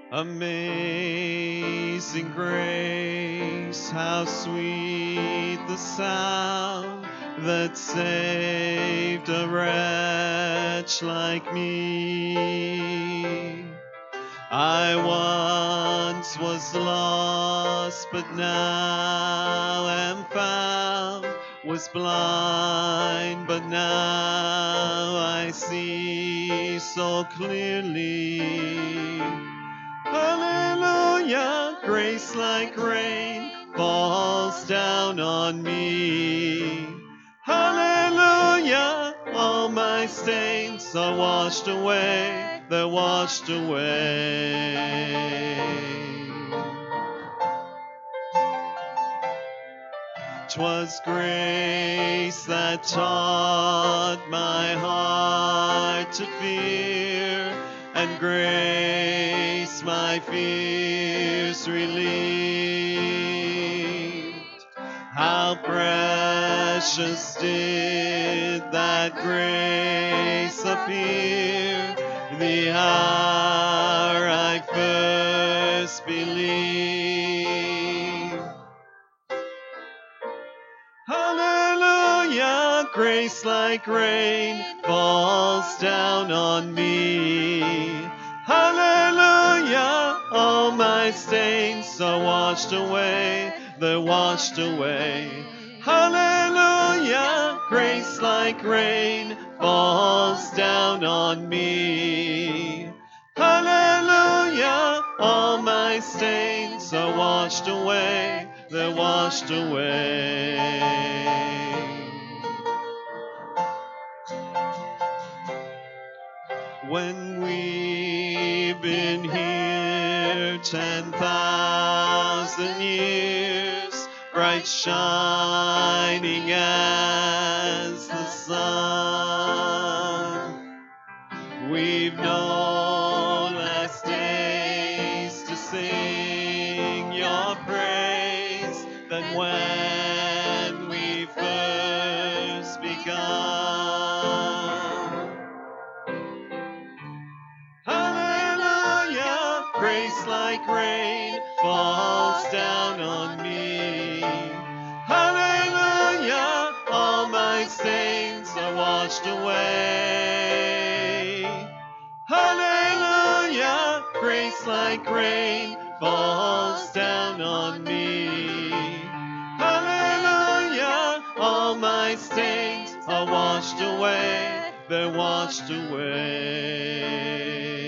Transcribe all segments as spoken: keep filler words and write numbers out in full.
Amazing grace, how sweet the sound that saved a wretch like me. I once was lost, but now am found, was blind, but now I see so clearly. Hallelujah, grace like rain falls down on me. Hallelujah, all my stains are washed away, they're washed away. 'Twas grace that taught my heart to fear, and grace my fears relieved. How precious did that grace appear the hour I first believed. Hallelujah, grace like rain falls down on me. Hallelujah, all my stains are washed away, they're washed away. Hallelujah, grace like rain falls down on me. Hallelujah, all my stains are washed away, they're washed away. When we've been here ten thousand years, bright shining as the sun, we've no less days to sing your praise than when we first begun. Hallelujah, grace like rain falls down on me. Hallelujah, all my stains are washed away. Hallelujah, grace like rain falls down on me. Hallelujah, all my stains are washed away, they're washed away.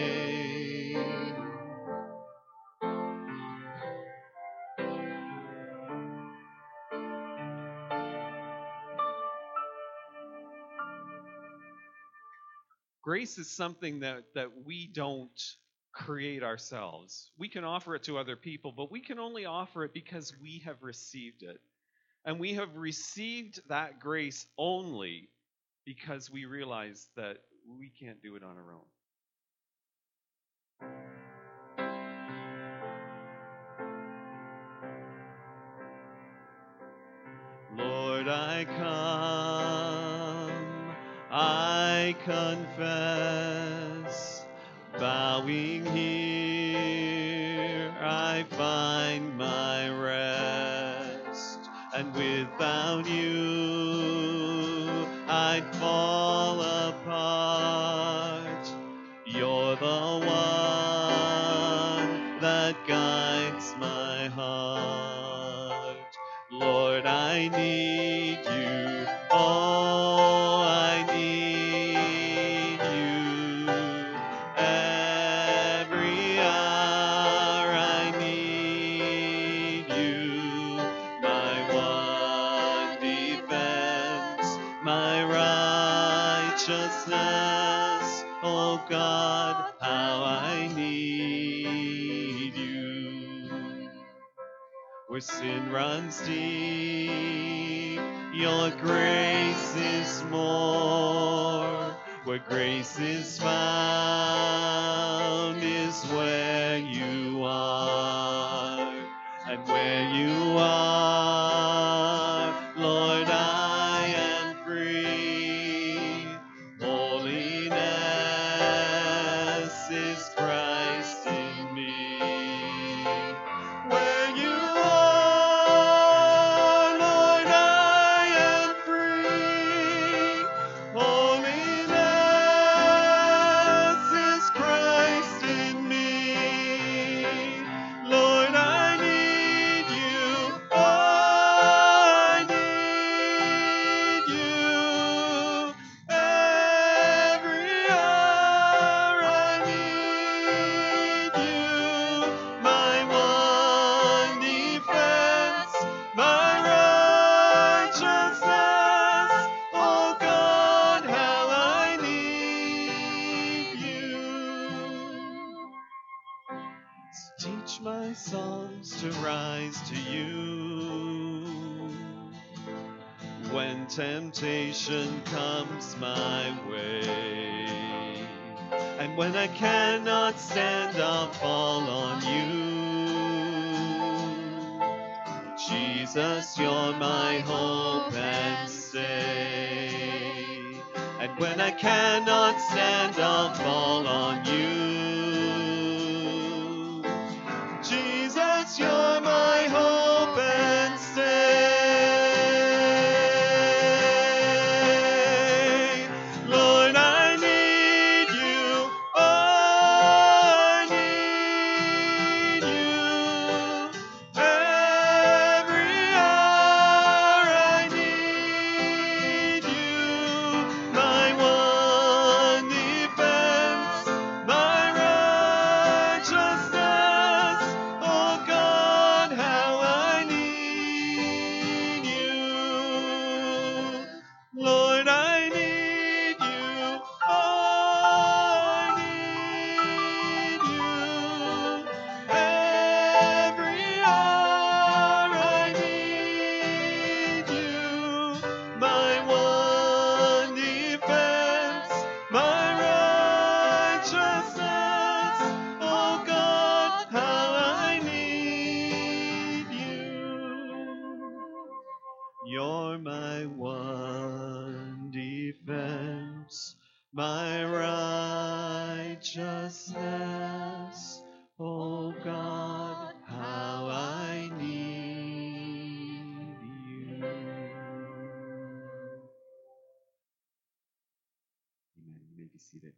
Grace is something that, that we don't create ourselves. We can offer it to other people, but we can only offer it because we have received it. And we have received that grace only because we realize that we can't do it on our own. Lord, I come, I confess, bowing here, I find my rest, and without you, I'd fall apart. You're the one that guides my heart. Lord, I need you. Oh, I need you. Every hour I need you. My one defense, my righteousness. Oh God, how I need you. Where sin runs deep, your grace is more. Where grace is found is where you are. And where you are, Lord, I am free. Holiness is Christ in me. my songs to rise to you. When temptation comes my way, and when I cannot stand, I'll fall on you. Jesus, you're my hope and stay. And when I cannot stand, I'll fall on you. Jesus, you're my hope and stay. Lord, I need you. Oh, I need you. Every hour I need you. My one defense, my righteousness. Oh God, how I need you. Lord, I need you. Oh, I need you. Every hour I need you. My one defense, my righteousness. Oh God, how I need you. You're my one defense, my righteousness. Oh God, how I need you. Amen. You may be seated.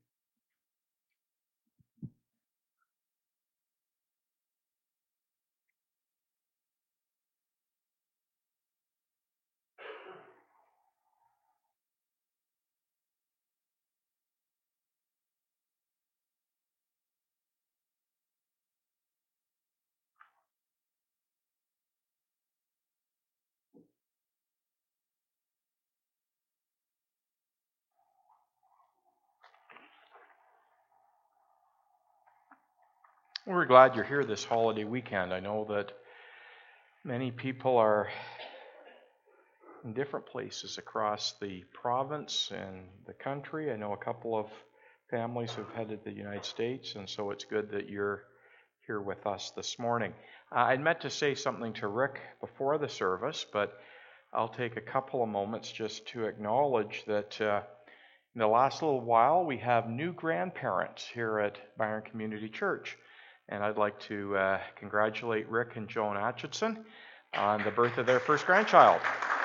We're glad you're here this holiday weekend. I know that many people are in different places across the province and the country. I know a couple of families who've headed to the United States, and so it's good that you're here with us this morning. Uh, I'd meant to say something to Rick before the service, but I'll take a couple of moments just to acknowledge that uh, in the last little while we have new grandparents here at Byron Community Church. And I'd like to uh, congratulate Rick and Joan Atchison on the birth of their first grandchild.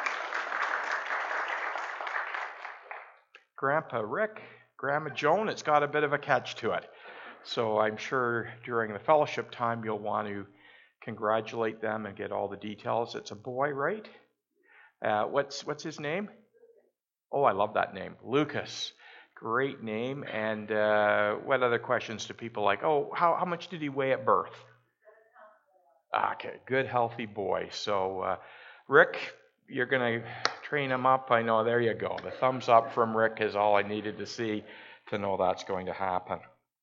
Grandpa Rick, Grandma Joan, it's got a bit of a catch to it. So I'm sure during the fellowship time you'll want to congratulate them and get all the details. It's a boy, right? Uh, what's what's his name? Oh, I love that name, Lucas. Great name. And uh, what other questions do people like? Oh, how, how much did he weigh at birth? Okay, good, healthy boy. So, uh, Rick, you're going to train him up. I know, there you go. The thumbs up from Rick is all I needed to see to know that's going to happen.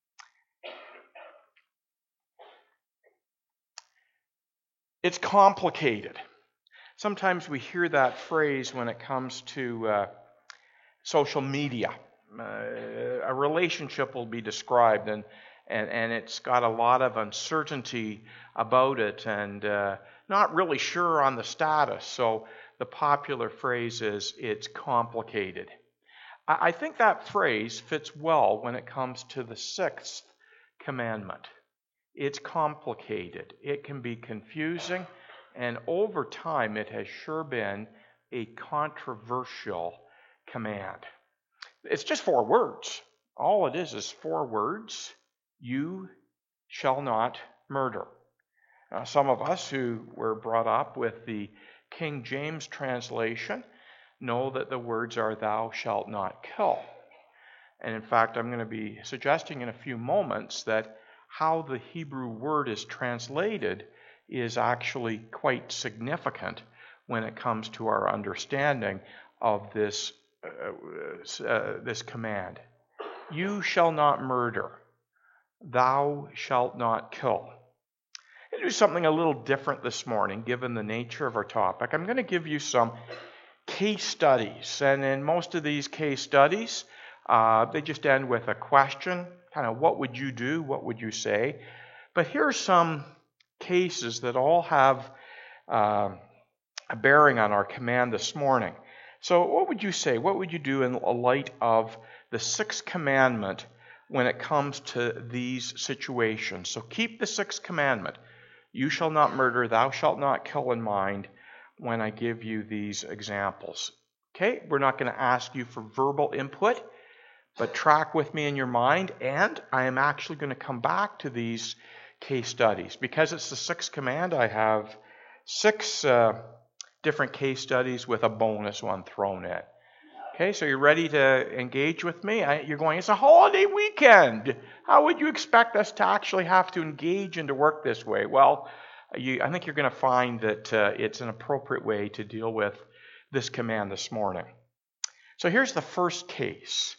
It's complicated. Sometimes we hear that phrase when it comes to uh, social media. Uh, a relationship will be described, and, and, and it's got a lot of uncertainty about it, and uh, not really sure on the status. So the popular phrase is, it's complicated. I, I think that phrase fits well when it comes to the sixth commandment. It's complicated. It can be confusing, and over time it has sure been a controversial command. It's just four words. All it is is four words. You shall not murder. Now, some of us who were brought up with the King James translation know that the words are thou shalt not kill. And in fact, I'm going to be suggesting in a few moments that how the Hebrew word is translated is actually quite significant when it comes to our understanding of this Uh, uh, this command. You shall not murder. Thou shalt not kill. I'm going to do something a little different this morning, given the nature of our topic. I'm going to give you some case studies. And in most of these case studies, uh, they just end with a question, kind of what would you do, what would you say? But here are some cases that all have uh, a bearing on our command this morning. So what would you say? What would you do in light of the sixth commandment when it comes to these situations? So keep the sixth commandment. You shall not murder, thou shalt not kill in mind when I give you these examples. Okay, we're not going to ask you for verbal input, but track with me in your mind, and I am actually going to come back to these case studies. Because it's the sixth command, I have six uh, different case studies with a bonus one thrown in. Okay, so you're ready to engage with me? I, you're going, it's a holiday weekend. How would you expect us to actually have to engage and to work this way? Well, you, I think you're going to find that uh, it's an appropriate way to deal with this command this morning. So here's the first case.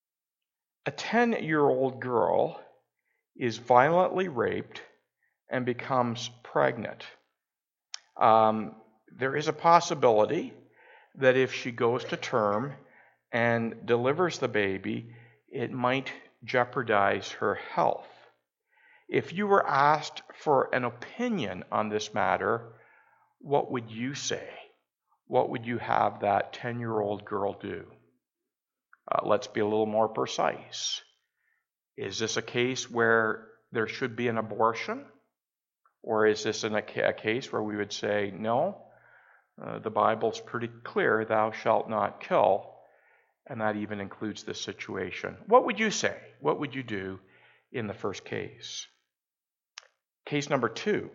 A ten-year-old girl is violently raped and becomes pregnant. Um, there is a possibility that if she goes to term and delivers the baby, it might jeopardize her health. If you were asked for an opinion on this matter, what would you say? What would you have that ten-year-old girl do? Uh, let's be a little more precise. Is this a case where there should be an abortion? Or is this in a, a case where we would say, no, Uh, the Bible's pretty clear, thou shalt not kill, and that even includes this situation. What would you say? What would you do in the first case? Case number two.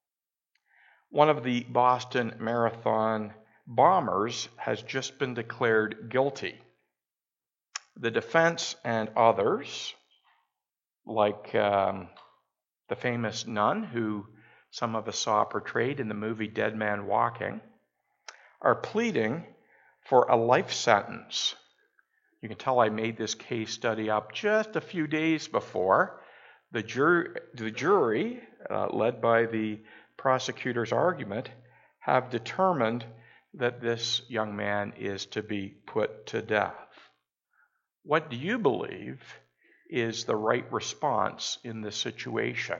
One of the Boston Marathon bombers has just been declared guilty. The defense and others, like um, the famous nun who some of us saw portrayed in the movie Dead Man Walking, are pleading for a life sentence. You can tell I made this case study up just a few days before. The, jur- the jury, uh, led by the prosecutor's argument, have determined that this young man is to be put to death. What do you believe is the right response in this situation?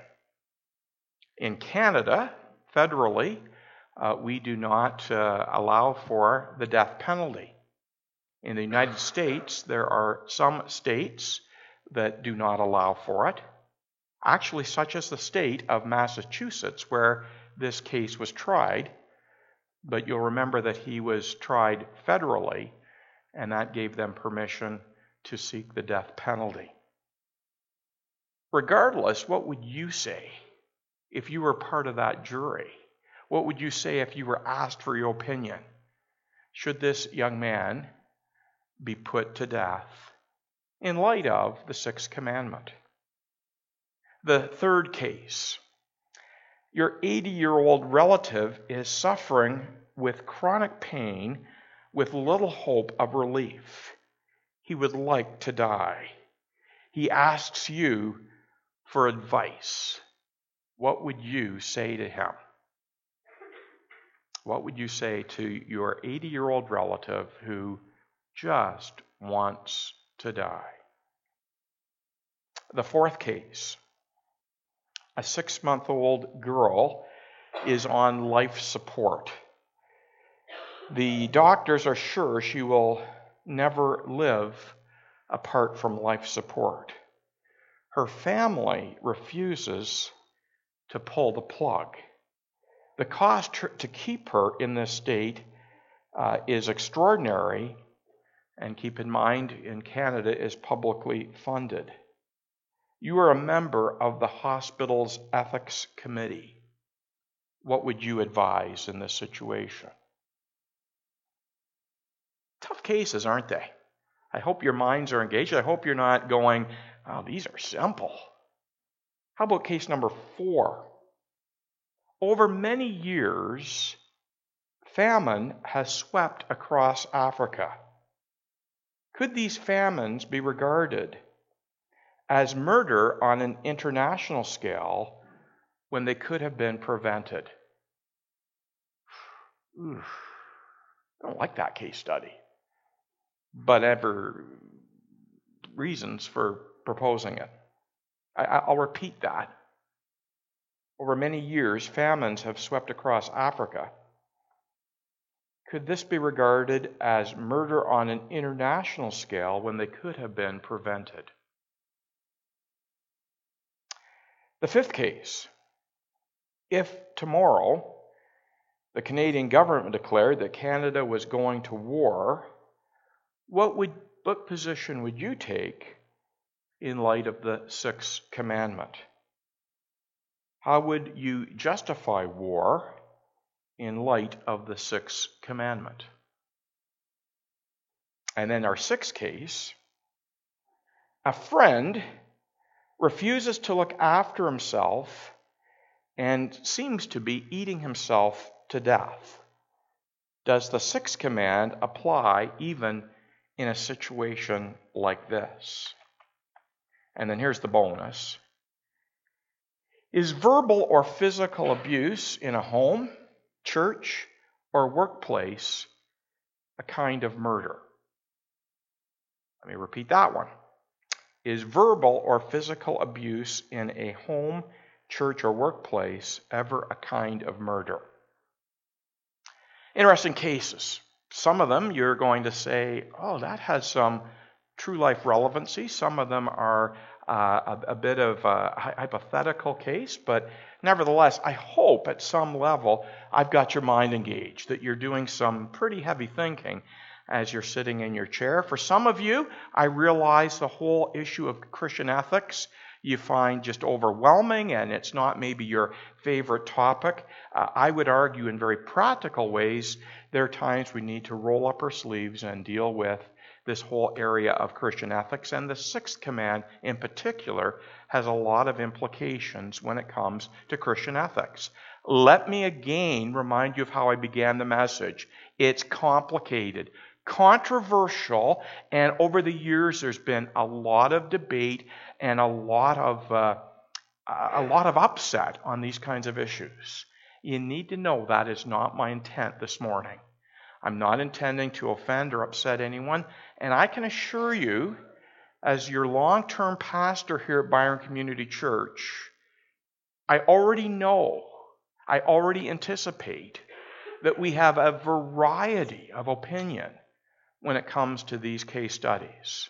In Canada, federally, Uh, we do not uh, allow for the death penalty. In the United States, there are some states that do not allow for it. Actually, such as the state of Massachusetts, where this case was tried. But you'll remember that he was tried federally, and that gave them permission to seek the death penalty. Regardless, what would you say if you were part of that jury? What would you say if you were asked for your opinion? Should this young man be put to death in light of the sixth commandment? The third case. Your eighty-year-old relative is suffering with chronic pain with little hope of relief. He would like to die. He asks you for advice. What would you say to him? What would you say to your eighty-year-old relative who just wants to die? The fourth case. A six-month-old girl is on life support. The doctors are sure she will never live apart from life support. Her family refuses to pull the plug. The cost to keep her in this state uh, is extraordinary, and keep in mind, in Canada, is publicly funded. You are a member of the hospital's ethics committee. What would you advise in this situation? Tough cases, aren't they? I hope your minds are engaged. I hope you're not going, oh, these are simple. How about case number four? Over many years, famine has swept across Africa. Could these famines be regarded as murder on an international scale when they could have been prevented. Oof. I don't like that case study, but ever reasons for proposing it. I, I'll repeat that. Over many years, famines have swept across Africa. Could this be regarded as murder on an international scale when they could have been prevented? The fifth case. If tomorrow the Canadian government declared that Canada was going to war, what would what position would you take in light of the Sixth Commandment? How would you justify war in light of the Sixth Commandment? And then our sixth case, a friend refuses to look after himself and seems to be eating himself to death. Does the sixth command apply even in a situation like this? And then here's the bonus. Is verbal or physical abuse in a home, church, or workplace a kind of murder? Let me repeat that one. Is verbal or physical abuse in a home, church, or workplace ever a kind of murder? Interesting cases. Some of them you're going to say, oh, that has some true life relevancy. Some of them are uh, a, a bit of a hypothetical case, but nevertheless, I hope at some level I've got your mind engaged, that you're doing some pretty heavy thinking as you're sitting in your chair. For some of you, I realize the whole issue of Christian ethics you find just overwhelming, and it's not maybe your favorite topic. Uh, I would argue in very practical ways, there are times we need to roll up our sleeves and deal with this whole area of Christian ethics. And the sixth command in particular has a lot of implications when it comes to Christian ethics. Let me again remind you of how I began the message. It's complicated, controversial, and over the years there's been a lot of debate and a lot of uh, a lot of upset on these kinds of issues. You need to know that is not my intent this morning. I'm not intending to offend or upset anyone, and I can assure you, as your long-term pastor here at Byron Community Church, I already know, I already anticipate that we have a variety of opinion when it comes to these case studies.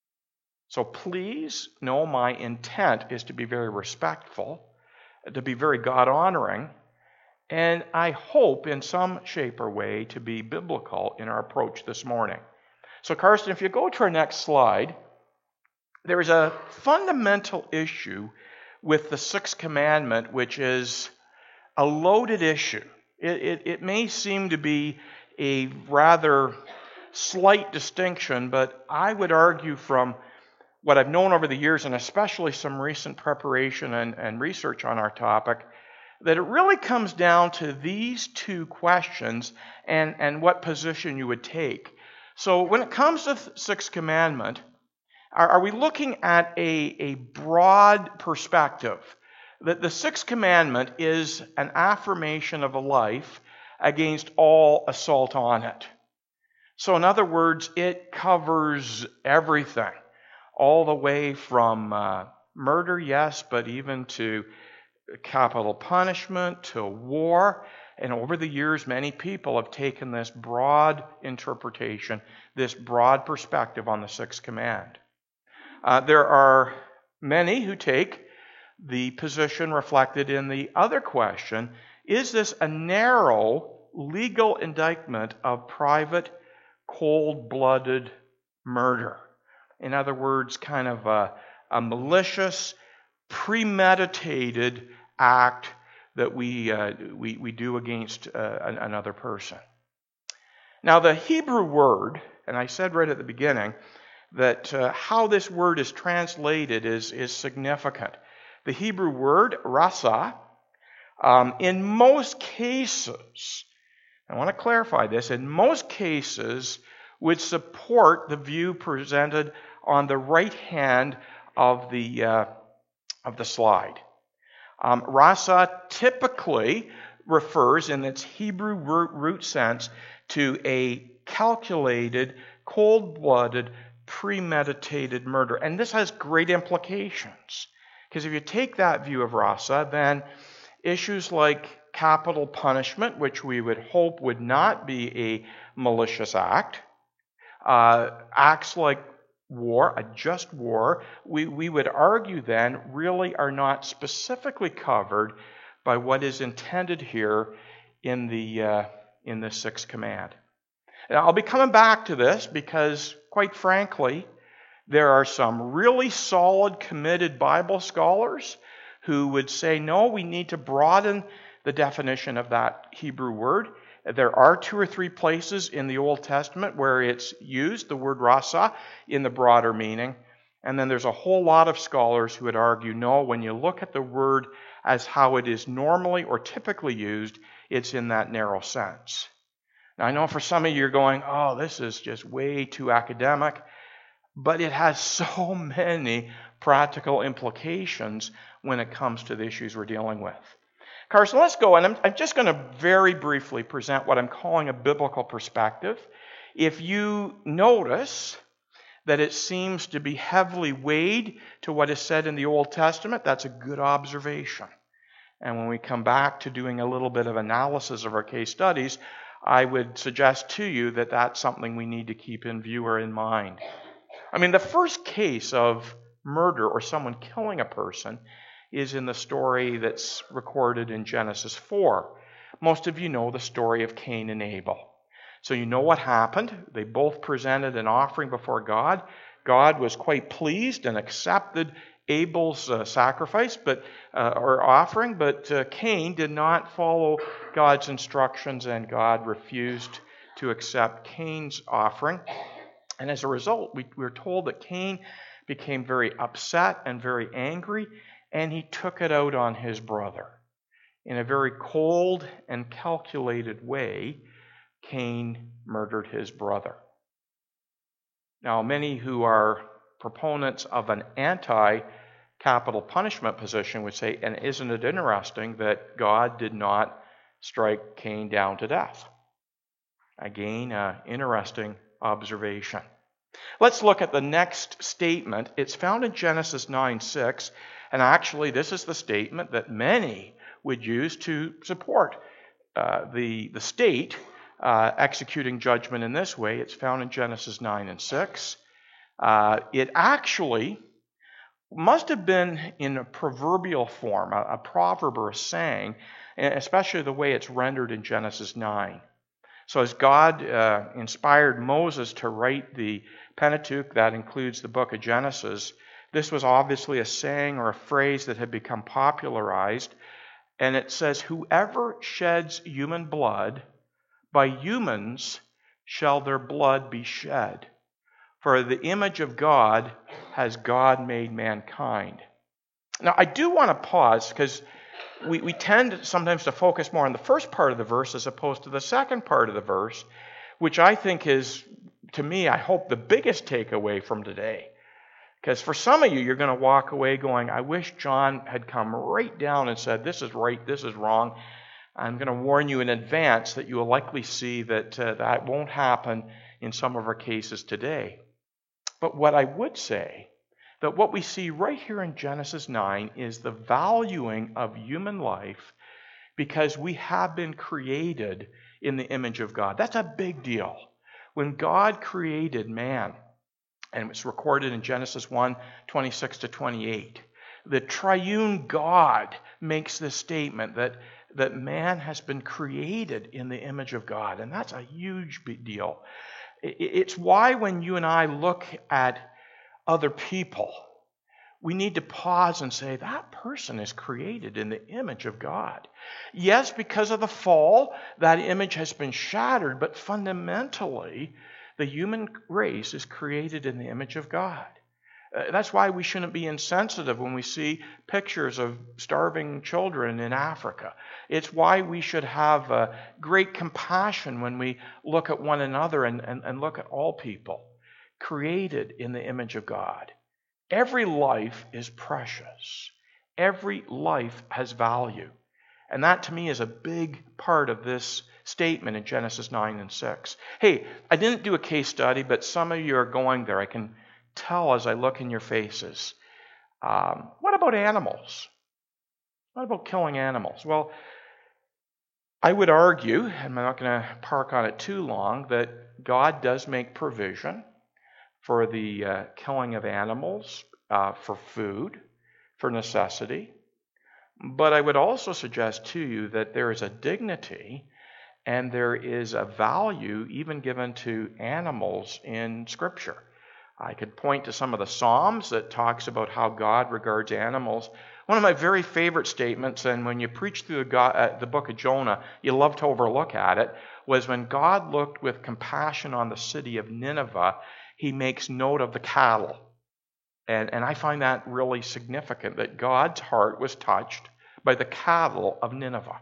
So please know my intent is to be very respectful, to be very God-honoring, and I hope in some shape or way to be biblical in our approach this morning. So Karsten, if you go to our next slide, there is a fundamental issue with the sixth commandment, which is a loaded issue. It, it, it may seem to be a rather slight distinction, but I would argue from what I've known over the years, and especially some recent preparation and, and research on our topic, that it really comes down to these two questions and, and what position you would take. So when it comes to the sixth commandment, are, are we looking at a, a broad perspective? That the sixth commandment is an affirmation of a life against all assault on it. So in other words, it covers everything. All the way from uh, murder, yes, but even to capital punishment, to war. And over the years, many people have taken this broad interpretation, this broad perspective on the sixth command. Uh, there are many who take the position reflected in the other question, is this a narrow legal indictment of private, cold-blooded murder? In other words, kind of a, a malicious, premeditated act that we uh, we, we do against uh, another person. Now, the Hebrew word, and I said right at the beginning that uh, how this word is translated is, is significant. The Hebrew word, rasa, um, in most cases, I want to clarify this, in most cases would support the view presented on the right hand of the uh, of the slide. Um, rasa typically refers in its Hebrew root sense to a calculated, cold-blooded, premeditated murder. And this has great implications. Because if you take that view of rasa, then issues like capital punishment, which we would hope would not be a malicious act, uh, acts like war, a just war, we, we would argue then really are not specifically covered by what is intended here in the, uh, in the sixth command. And I'll be coming back to this because, quite frankly, there are some really solid, committed Bible scholars who would say, no, we need to broaden the definition of that Hebrew word. There are two or three places in the Old Testament where it's used, the word rasa, in the broader meaning. And then there's a whole lot of scholars who would argue, no, when you look at the word as how it is normally or typically used, it's in that narrow sense. Now, I know for some of you you're going, oh, this is just way too academic, but it has so many practical implications when it comes to the issues we're dealing with. Carson, let's go, and I'm, I'm just going to very briefly present what I'm calling a biblical perspective. If you notice that it seems to be heavily weighed to what is said in the Old Testament, that's a good observation. And when we come back to doing a little bit of analysis of our case studies, I would suggest to you that that's something we need to keep in view or in mind. I mean, the first case of murder or someone killing a person is in the story that's recorded in Genesis four. Most of you know the story of Cain and Abel. So you know what happened. They both presented an offering before God. God was quite pleased and accepted Abel's uh, sacrifice but uh, or offering, but uh, Cain did not follow God's instructions, and God refused to accept Cain's offering. And as a result, we, we're told that Cain became very upset and very angry, and he took it out on his brother. In a very cold and calculated way, Cain murdered his brother. Now, many who are proponents of an anti-capital punishment position would say, and isn't it interesting that God did not strike Cain down to death? Again, an interesting observation. Let's look at the next statement. It's found in Genesis nine six, and actually this is the statement that many would use to support uh, the, the state uh, executing judgment in this way. It's found in Genesis nine and six. Uh, it actually must have been in a proverbial form, a, a proverb or a saying, especially the way it's rendered in Genesis nine. So as God uh, inspired Moses to write the Pentateuch, that includes the book of Genesis, this was obviously a saying or a phrase that had become popularized. And it says, whoever sheds human blood, by humans shall their blood be shed. For the image of God has God made mankind. Now, I do want to pause because we, we tend sometimes to focus more on the first part of the verse as opposed to the second part of the verse, which I think is, to me, I hope, the biggest takeaway from today. Because for some of you, you're going to walk away going, I wish John had come right down and said, this is right, this is wrong. I'm going to warn you in advance that you will likely see that uh, that won't happen in some of our cases today. But what I would say, that what we see right here in Genesis nine is the valuing of human life because we have been created in the image of God. That's a big deal. When God created man, and it's recorded in Genesis one, twenty-six to twenty-eight, the triune God makes this statement that, that man has been created in the image of God, and that's a huge big deal. It's why when you and I look at other people, we need to pause and say, that person is created in the image of God. Yes, because of the fall, that image has been shattered, but fundamentally, the human race is created in the image of God. Uh, that's why we shouldn't be insensitive when we see pictures of starving children in Africa. It's why we should have uh, great compassion when we look at one another and, and, and look at all people created in the image of God. Every life is precious. Every life has value. And that to me is a big part of this statement in Genesis nine and six. Hey, I didn't do a case study, but some of you are going there. I can tell as I look in your faces. Um, what about animals? What about killing animals? Well, I would argue, and I'm not going to park on it too long, that God does make provision for the uh, killing of animals uh, for food, for necessity. But I would also suggest to you that there is a dignity and there is a value even given to animals in Scripture. I could point to some of the Psalms that talks about how God regards animals. One of my very favorite statements, and when you preach through the, God, uh, the book of Jonah, you love to overlook at it, was when God looked with compassion on the city of Nineveh, he makes note of the cattle. And, and I find that really significant, that God's heart was touched by the cattle of Nineveh.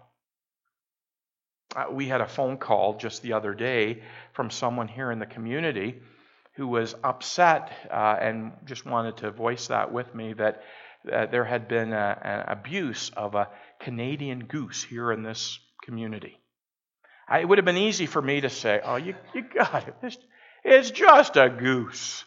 Uh, we had a phone call just the other day from someone here in the community who was upset uh, and just wanted to voice that with me, that uh, there had been an abuse of a Canadian goose here in this community. I, it would have been easy for me to say, oh, you, you got it. It's, it's just a goose.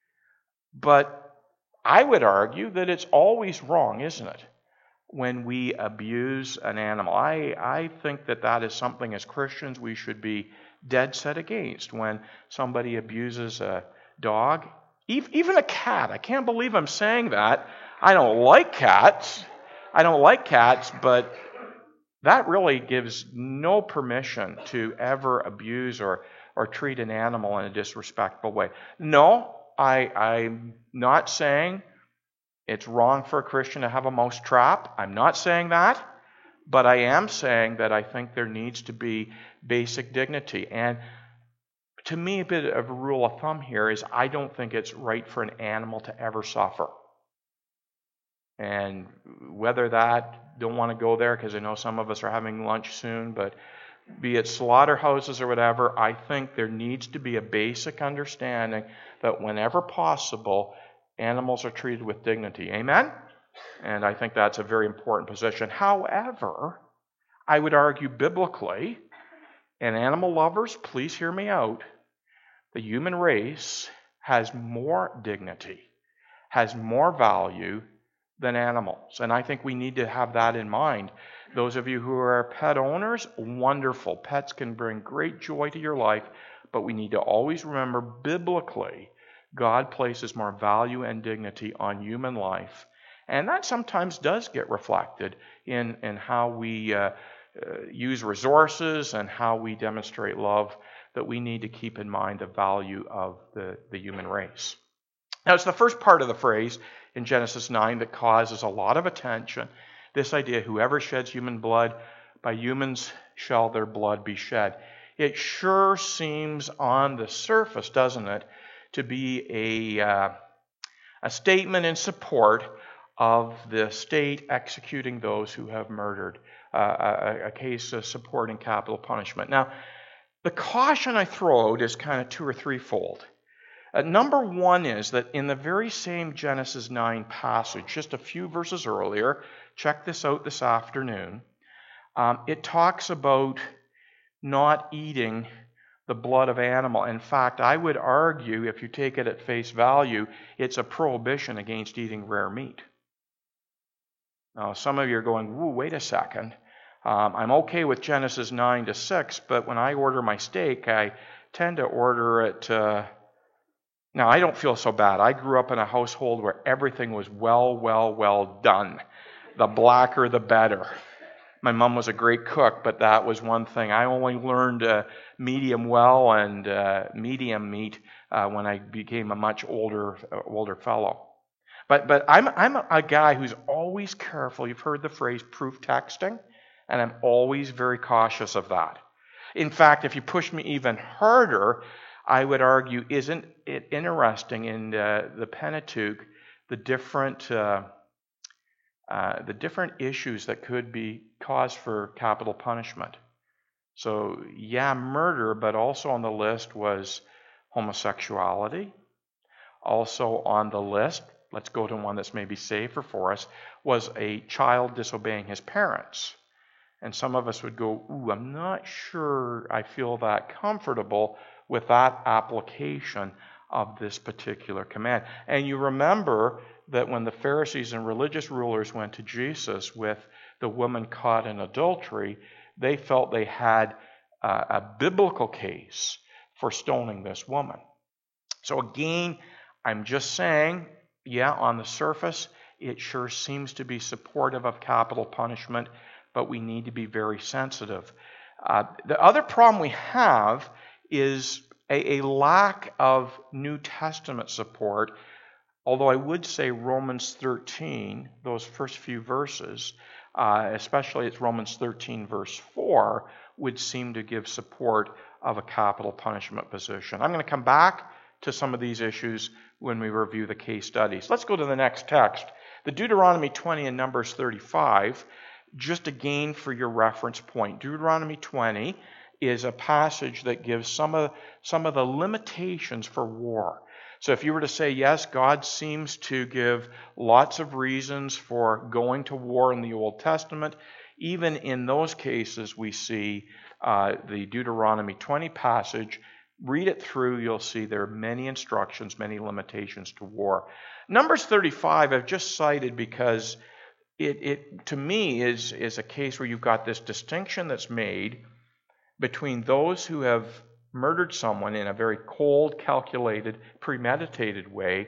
But I would argue that it's always wrong, isn't it, when we abuse an animal. I, I think that that is something as Christians we should be dead set against. When somebody abuses a dog, even a cat. I can't believe I'm saying that. I don't like cats. I don't like cats, but that really gives no permission to ever abuse or, or treat an animal in a disrespectful way. No, I, I'm not saying it's wrong for a Christian to have a mouse trap. I'm not saying that. But I am saying that I think there needs to be basic dignity. And to me, a bit of a rule of thumb here is I don't think it's right for an animal to ever suffer. And whether that, don't want to go there because I know some of us are having lunch soon, but be it slaughterhouses or whatever, I think there needs to be a basic understanding that whenever possible, animals are treated with dignity. Amen? And I think that's a very important position. However, I would argue biblically, and animal lovers, please hear me out, the human race has more dignity, has more value than animals. And I think we need to have that in mind. Those of you who are pet owners, wonderful. Pets can bring great joy to your life, but we need to always remember biblically, God places more value and dignity on human life. And that sometimes does get reflected in, in how we uh, uh, use resources and how we demonstrate love, that we need to keep in mind the value of the, the human race. Now, it's the first part of the phrase in Genesis nine that causes a lot of attention. This idea, whoever sheds human blood, by humans shall their blood be shed. It sure seems on the surface, doesn't it, to be a, uh, a statement in support of the state executing those who have murdered, uh, a, a case of supporting capital punishment. Now, the caution I throw out is kind of two or threefold. Uh, number one is that in the very same Genesis nine passage, just a few verses earlier, check this out this afternoon, um, it talks about not eating the blood of animal. In fact, I would argue, if you take it at face value, it's a prohibition against eating rare meat. Now, some of you are going, whoa, wait a second. Um, I'm okay with Genesis nine to six, but when I order my steak, I tend to order it... Uh, now, I don't feel so bad. I grew up in a household where everything was well, well, well done. The blacker, the better. My mom was a great cook, but that was one thing. I only learned uh, medium well and uh, medium meat uh, when I became a much older uh, older fellow. But but I'm I'm a guy who's always careful. You've heard the phrase proof texting, and I'm always very cautious of that. In fact, if you push me even harder, I would argue, isn't it interesting in uh, the Pentateuch the different uh, uh, the different issues that could be cause for capital punishment? So yeah, murder, but also on the list was homosexuality. Also on the list, let's go to one that's maybe safer for us, was a child disobeying his parents. And some of us would go, ooh, I'm not sure I feel that comfortable with that application of this particular command. And you remember that when the Pharisees and religious rulers went to Jesus with the woman caught in adultery, they felt they had uh, a biblical case for stoning this woman. So again, I'm just saying, yeah, on the surface, it sure seems to be supportive of capital punishment, but we need to be very sensitive. Uh, the other problem we have is a, a lack of New Testament support, although I would say Romans thirteen, those first few verses, uh, especially it's Romans thirteen verse four, would seem to give support of a capital punishment position. I'm going to come back to some of these issues when we review the case studies. Let's go to the next text. The Deuteronomy twenty and Numbers thirty-five, just again for your reference point. Deuteronomy twenty is a passage that gives some of, some of the limitations for war. So if you were to say, yes, God seems to give lots of reasons for going to war in the Old Testament, even in those cases we see uh, the Deuteronomy twenty passage. Read it through, you'll see there are many instructions, many limitations to war. Numbers thirty-five I've just cited because it, it to me, is, is a case where you've got this distinction that's made between those who have murdered someone in a very cold, calculated, premeditated way.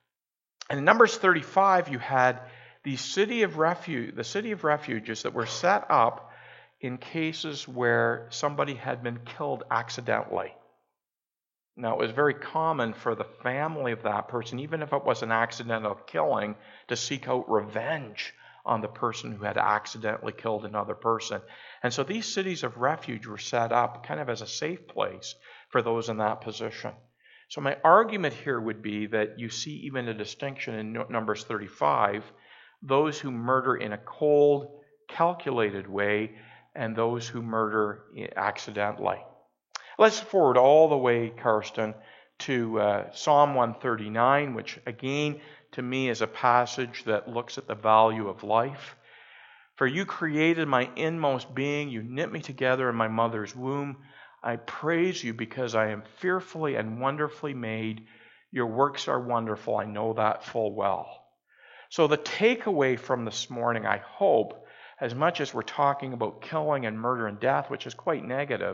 And in Numbers thirty-five, you had the city of refuge, the city of refuges that were set up in cases where somebody had been killed accidentally. Now, it was very common for the family of that person, even if it was an accidental killing, to seek out revenge on the person who had accidentally killed another person. And so these cities of refuge were set up kind of as a safe place for those in that position. So my argument here would be that you see even a distinction in Numbers thirty-five, those who murder in a cold, calculated way, and those who murder accidentally. Let's forward all the way, Karsten, to uh, Psalm one thirty-nine, which again, to me, is a passage that looks at the value of life. For you created my inmost being, you knit me together in my mother's womb. I praise you because I am fearfully and wonderfully made. Your works are wonderful, I know that full well. So the takeaway from this morning, I hope, as much as we're talking about killing and murder and death, which is quite negative,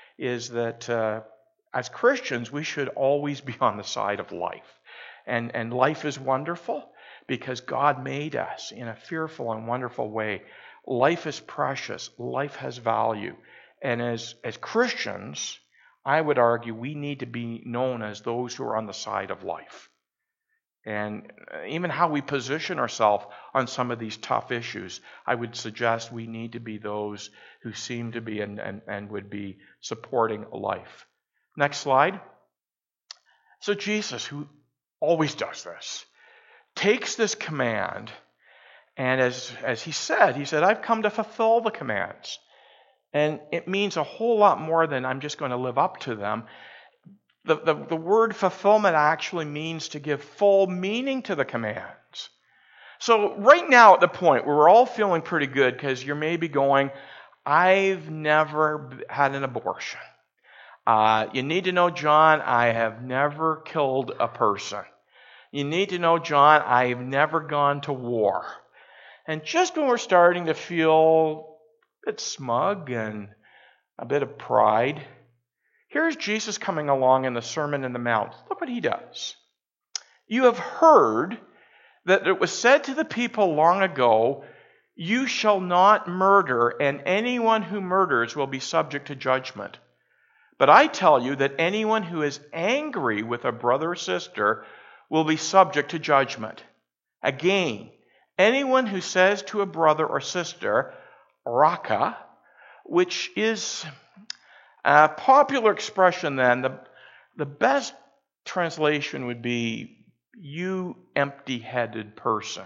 is that uh, as Christians, we should always be on the side of life. And, and life is wonderful because God made us in a fearful and wonderful way. Life is precious. Life has value. And as, as Christians, I would argue we need to be known as those who are on the side of life. And even how we position ourselves on some of these tough issues, I would suggest we need to be those who seem to be and, and, and would be supporting life. Next slide. So Jesus, who always does this, takes this command, and as, as he said, he said, I've come to fulfill the commands. And it means a whole lot more than I'm just going to live up to them. The, the, the word fulfillment actually means to give full meaning to the commands. So right now at the point where we're all feeling pretty good because you're maybe going, I've never had an abortion. Uh, you need to know, John, I have never killed a person. You need to know, John, I've never gone to war. And just when we're starting to feel a bit smug and a bit of pride, here's Jesus coming along in the Sermon on the Mount. Look what he does. You have heard that it was said to the people long ago, you shall not murder, and anyone who murders will be subject to judgment. But I tell you that anyone who is angry with a brother or sister will be subject to judgment. Again, anyone who says to a brother or sister, raka, which is a popular expression then, the, the best translation would be, you empty-headed person.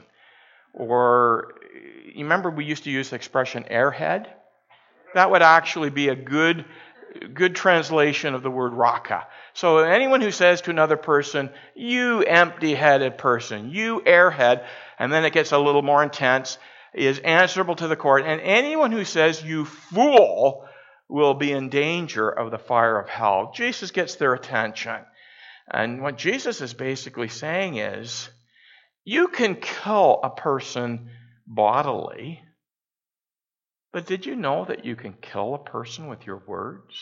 Or, you remember we used to use the expression airhead? That would actually be a good good translation of the word raka. So anyone who says to another person, you empty-headed person, you airhead, and then it gets a little more intense, is answerable to the court. And anyone who says, you fool, will be in danger of the fire of hell. Jesus gets their attention. And what Jesus is basically saying is, you can kill a person bodily, but did you know that you can kill a person with your words?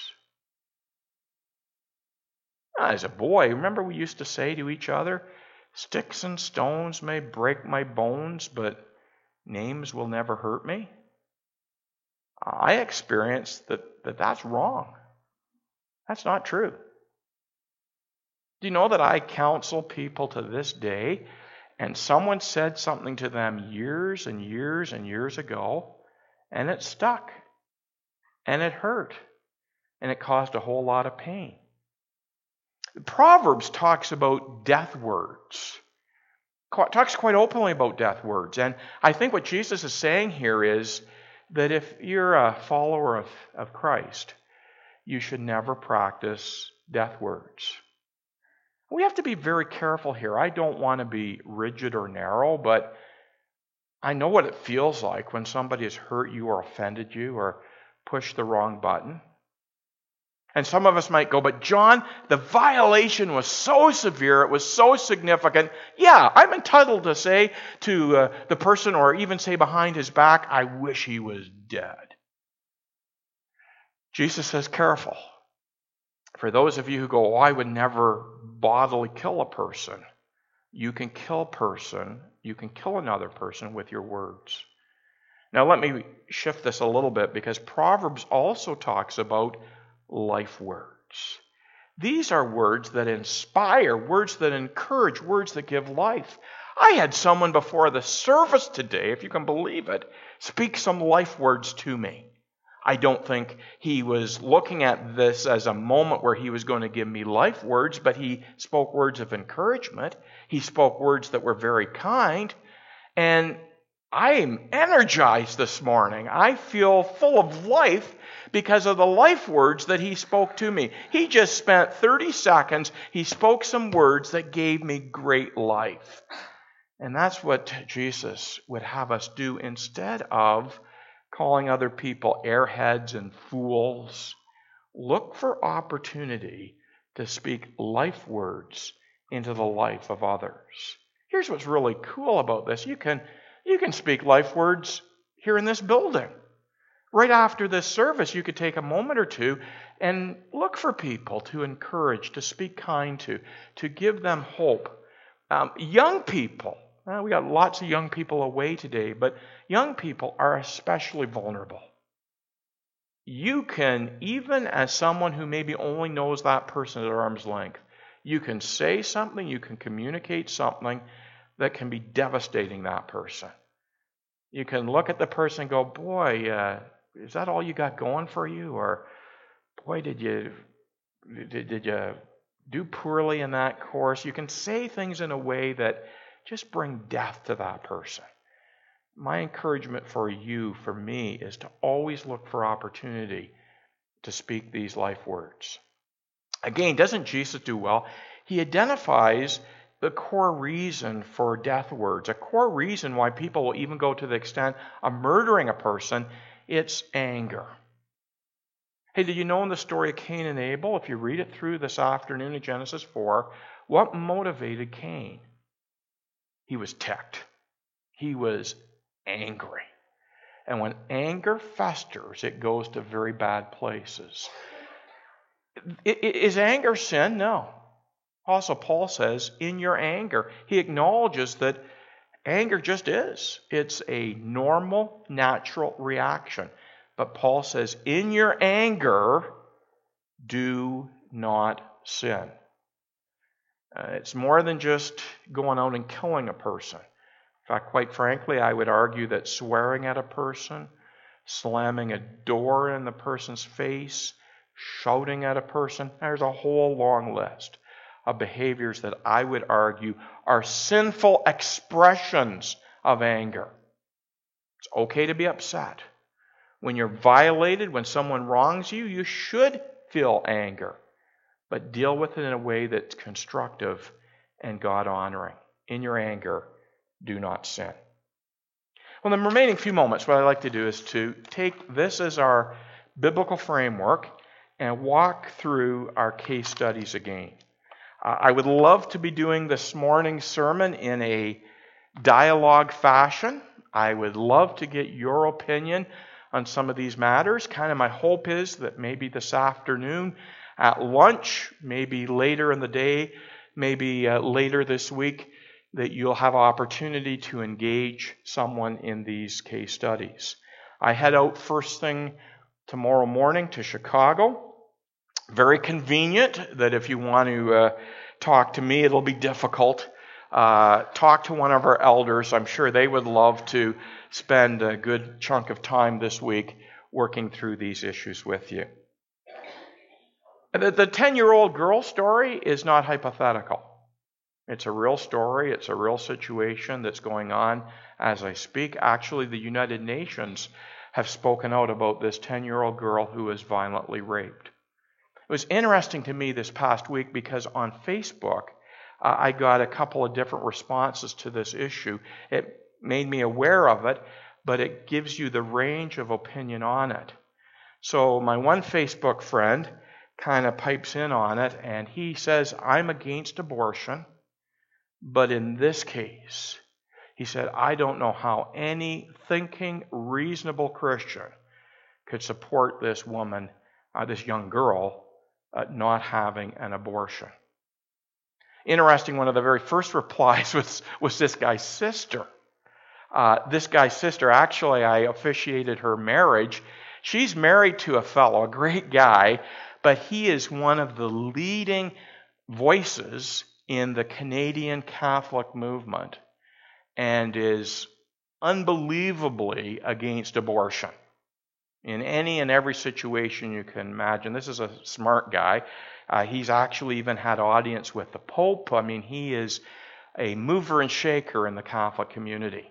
As a boy, remember we used to say to each other, sticks and stones may break my bones, but names will never hurt me. I experienced that, that that's wrong. That's not true. Do you know that I counsel people to this day, and someone said something to them years and years and years ago, and it stuck, and it hurt, and it caused a whole lot of pain. Proverbs talks about death words. Talks quite openly about death words. And I think what Jesus is saying here is that if you're a follower of, of Christ, you should never practice death words. We have to be very careful here. I don't want to be rigid or narrow, but I know what it feels like when somebody has hurt you or offended you or pushed the wrong button. And some of us might go, but John, the violation was so severe, it was so significant. Yeah, I'm entitled to say to uh, the person, or even say behind his back, I wish he was dead. Jesus says, careful. For those of you who go, oh, I would never bodily kill a person. You can kill a person, you can kill another person with your words. Now let me shift this a little bit, because Proverbs also talks about life words. These are words that inspire, words that encourage, words that give life. I had someone before the service today, if you can believe it, speak some life words to me. I don't think he was looking at this as a moment where he was going to give me life words, but he spoke words of encouragement. He spoke words that were very kind. And I am energized this morning. I feel full of life because of the life words that he spoke to me. He just spent thirty seconds. He spoke some words that gave me great life. And that's what Jesus would have us do instead of calling other people airheads and fools. Look for opportunity to speak life words into the life of others. Here's what's really cool about this. You can, you can speak life words here in this building. Right after this service, you could take a moment or two and look for people to encourage, to speak kind to, to give them hope. Um, young people, well, we got lots of young people away today, but young people are especially vulnerable. You can, even as someone who maybe only knows that person at arm's length, you can say something, you can communicate something that can be devastating that person. You can look at the person and go, boy, uh, is that all you got going for you? Or, boy, did you did, did you do poorly in that course? You can say things in a way that just bring death to that person. My encouragement for you, for me, is to always look for opportunity to speak these life words. Again, doesn't Jesus do well? He identifies the core reason for death words, a core reason why people will even go to the extent of murdering a person. It's anger. Hey, did you know in the story of Cain and Abel, if you read it through this afternoon in Genesis four, what motivated Cain? He was ticked. He was angry. And when anger festers, it goes to very bad places. Is anger sin? No. Also, Paul says, in your anger, he acknowledges that anger just is. It's a normal, natural reaction. But Paul says, in your anger, do not sin. Uh, it's more than just going out and killing a person. In fact, quite frankly, I would argue that swearing at a person, slamming a door in the person's face, shouting at a person, there's a whole long list of behaviors that I would argue are sinful expressions of anger. It's okay to be upset. When you're violated, when someone wrongs you, you should feel anger, but deal with it in a way that's constructive and God-honoring. In your anger, do not sin. Well, in the remaining few moments, what I'd like to do is to take this as our biblical framework and walk through our case studies again. Uh, I would love to be doing this morning's sermon in a dialogue fashion. I would love to get your opinion on some of these matters. Kind of my hope is that maybe this afternoon at lunch, maybe later in the day, maybe uh, later this week, that you'll have opportunity to engage someone in these case studies. I head out first thing tomorrow morning to Chicago. Very convenient that if you want to uh, talk to me, it'll be difficult. Uh, talk to one of our elders. I'm sure they would love to spend a good chunk of time this week working through these issues with you. The, the ten-year-old girl story is not hypothetical. It's a real story. It's a real situation that's going on as I speak. Actually, the United Nations have spoken out about this ten-year-old girl who was violently raped. It was interesting to me this past week because on Facebook, uh, I got a couple of different responses to this issue. It made me aware of it, but it gives you the range of opinion on it. So my one Facebook friend kind of pipes in on it, and he says, I'm against abortion, but in this case, he said, I don't know how any thinking, reasonable Christian could support this woman, uh, this young girl, uh, not having an abortion. Interesting, one of the very first replies was, was this guy's sister. Uh, this guy's sister, actually, I officiated her marriage. She's married to a fellow, a great guy, but he is one of the leading voices in the Canadian Catholic movement and is unbelievably against abortion in any and every situation you can imagine. This is a smart guy. Uh, he's actually even had audience with the Pope. I mean, he is a mover and shaker in the Catholic community.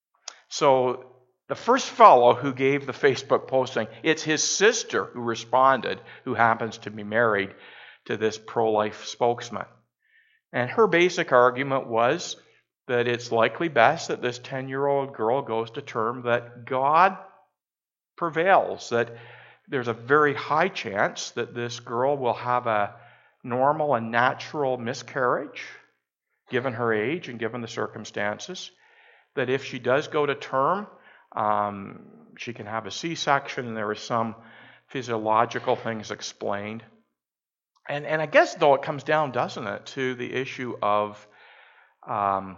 So the first fellow who gave the Facebook posting, it's his sister who responded, who happens to be married to this pro-life spokesman. And her basic argument was that it's likely best that this ten-year-old girl goes to term, that God prevails, that there's a very high chance that this girl will have a normal and natural miscarriage, given her age and given the circumstances, that if she does go to term, um, she can have a C-section, and there are some physiological things explained. And, and I guess, though, it comes down, doesn't it, to the issue of, um,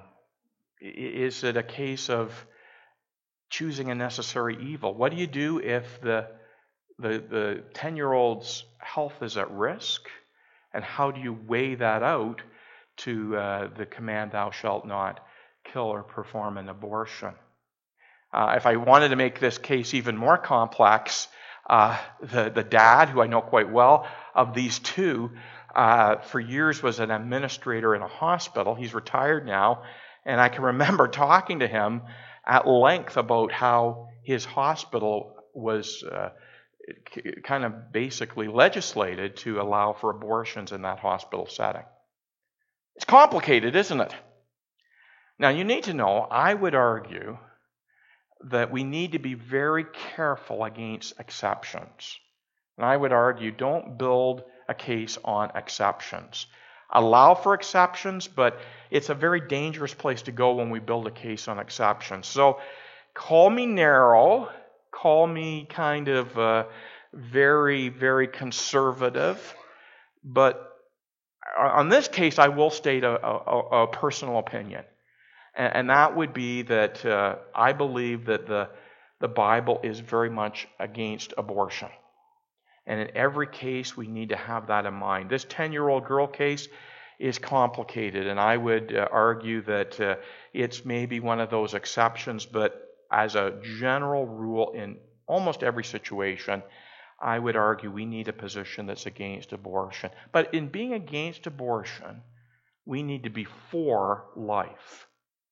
is it a case of choosing a necessary evil? What do you do if the the the ten-year-old's health is at risk? And how do you weigh that out to uh, the command, thou shalt not kill or perform an abortion? Uh, if I wanted to make this case even more complex, uh, the, the dad, who I know quite well, of these two, uh, for years was an administrator in a hospital. He's retired now, and I can remember talking to him at length about how his hospital was uh, kind of basically legislated to allow for abortions in that hospital setting. It's complicated, isn't it? Now, you need to know, I would argue that we need to be very careful against exceptions. And I would argue, don't build a case on exceptions. Allow for exceptions, but it's a very dangerous place to go when we build a case on exceptions. So call me narrow, call me kind of uh, very, very conservative, but on this case, I will state a, a, a personal opinion. And, and that would be that uh, I believe that the, the Bible is very much against abortion. And in every case, we need to have that in mind. This ten-year-old girl case is complicated, and I would uh, argue that uh, it's maybe one of those exceptions, but as a general rule in almost every situation, I would argue we need a position that's against abortion. But in being against abortion, we need to be for life.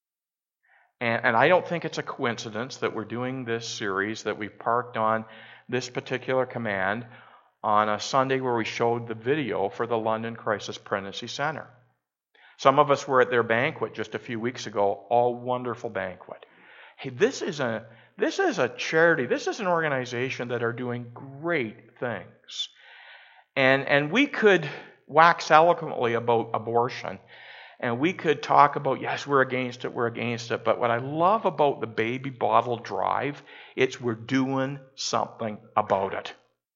And, and I don't think it's a coincidence that we're doing this series, that we've parked on this particular command, on a Sunday where we showed the video for the London Crisis Pregnancy Center. Some of us were at their banquet just a few weeks ago, a wonderful banquet. Hey, this is a this is a charity, this is an organization that are doing great things. And and we could wax eloquently about abortion, and we could talk about, yes, we're against it, we're against it, but what I love about the baby bottle drive, it's we're doing something about it.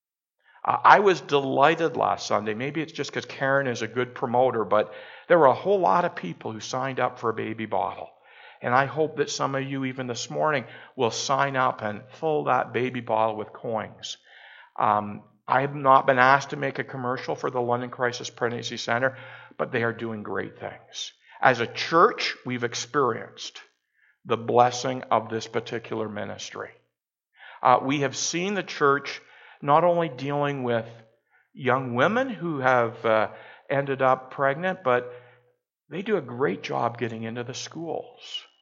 I was delighted last Sunday. Maybe it's just because Karen is a good promoter, but there were a whole lot of people who signed up for a baby bottle. And I hope that some of you, even this morning, will sign up and fill that baby bottle with coins. Um, I have not been asked to make a commercial for the London Crisis Pregnancy Center, but they are doing great things. As a church, we've experienced the blessing of this particular ministry. Uh, we have seen the church not only dealing with young women who have uh, ended up pregnant, but they do a great job getting into the schools.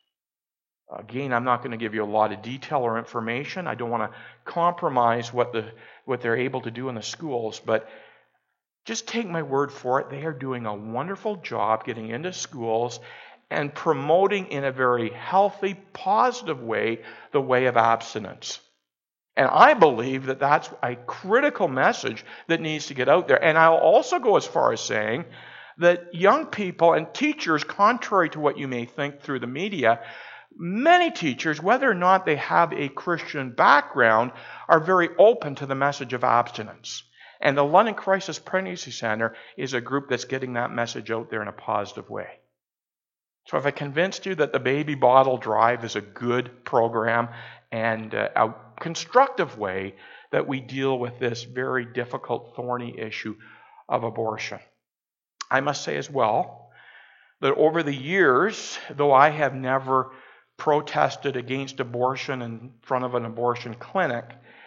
Again, I'm not going to give you a lot of detail or information. I don't want to compromise what the what they're able to do in the schools, but just take my word for it. They are doing a wonderful job getting into schools and promoting in a very healthy, positive way the way of abstinence. And I believe that that's a critical message that needs to get out there. And I'll also go as far as saying that young people and teachers, contrary to what you may think through the media, many teachers, whether or not they have a Christian background, are very open to the message of abstinence. And the London Crisis Pregnancy Center is a group that's getting that message out there in a positive way. So if I convinced you that the Baby Bottle Drive is a good program and uh, a constructive way that we deal with this very difficult, thorny issue of abortion. I must say as well that over the years, though I have never protested against abortion in front of an abortion clinic,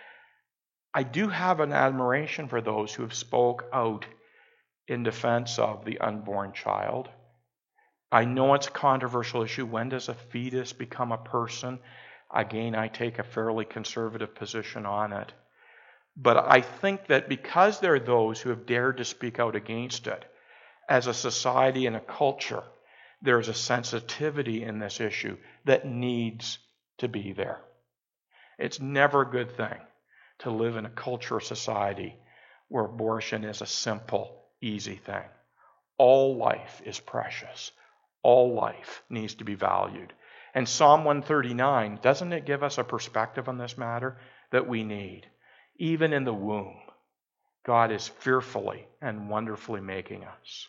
I do have an admiration for those who have spoke out in defense of the unborn child. I know it's a controversial issue. When does a fetus become a person? Again, I take a fairly conservative position on it. But I think that because there are those who have dared to speak out against it, as a society and a culture, there's a sensitivity in this issue that needs to be there. It's never a good thing to live in a culture or society where abortion is a simple, easy thing. All life is precious. All life needs to be valued. And Psalm one thirty-nine, doesn't it give us a perspective on this matter that we need? Even in the womb, God is fearfully and wonderfully making us.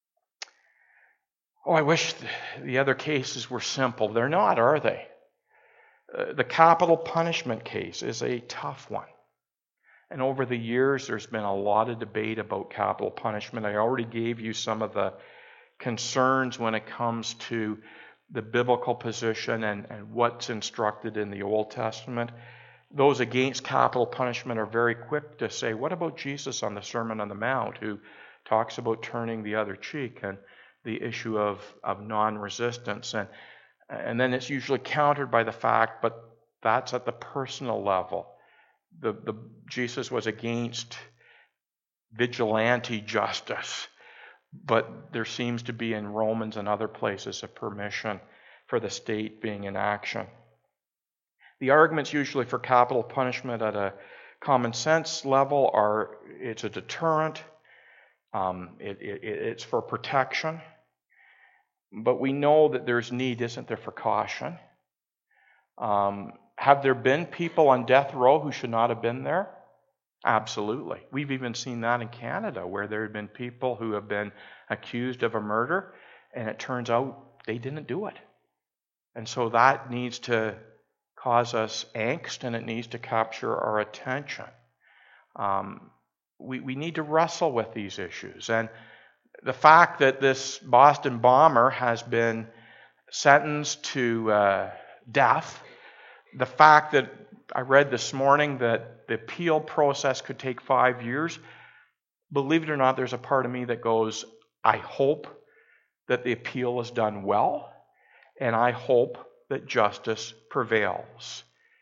Oh, I wish the other cases were simple. They're not, are they? Uh, the capital punishment case is a tough one. And over the years, there's been a lot of debate about capital punishment. I already gave you some of the concerns when it comes to the biblical position and, and what's instructed in the Old Testament. Those against capital punishment are very quick to say, what about Jesus on the Sermon on the Mount, who talks about turning the other cheek and the issue of, of non-resistance? And, and then it's usually countered by the fact, but that's at the personal level. The, the, Jesus was against vigilante justice. But there seems to be in Romans and other places a permission for the state being in action. The arguments usually for capital punishment at a common sense level are it's a deterrent, um, it, it, it's for protection, but we know that there's need, isn't there, for caution. Um, have there been people on death row who should not have been there? Absolutely. We've even seen that in Canada, where there have been people who have been accused of a murder, and it turns out they didn't do it. And so that needs to cause us angst, and it needs to capture our attention. Um, we, we need to wrestle with these issues. And the fact that this Boston bomber has been sentenced to uh, death, the fact that I read this morning that the appeal process could take five years. Believe it or not, there's a part of me that goes, I hope that the appeal is done well, and I hope that justice prevails.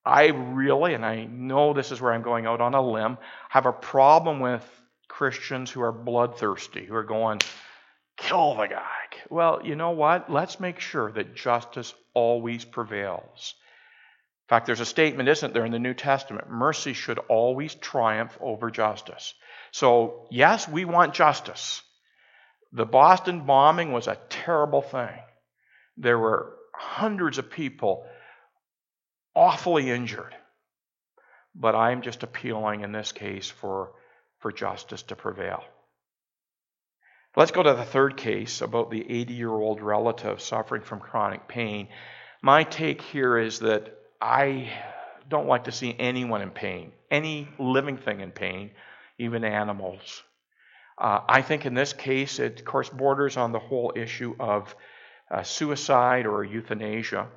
I really, and I know this is where I'm going out on a limb, have a problem with Christians who are bloodthirsty, who are going, kill the guy. Well, you know what? Let's make sure that justice always prevails. In fact, there's a statement, isn't there, in the New Testament? Mercy should always triumph over justice. So, yes, we want justice. The Boston bombing was a terrible thing. There were hundreds of people awfully injured. But I'm just appealing in this case for, for justice to prevail. Let's go to the third case about the eighty-year-old relative suffering from chronic pain. My take here is that I don't like to see anyone in pain, any living thing in pain, even animals. Uh, I think in this case, it of course borders on the whole issue of uh, suicide or euthanasia.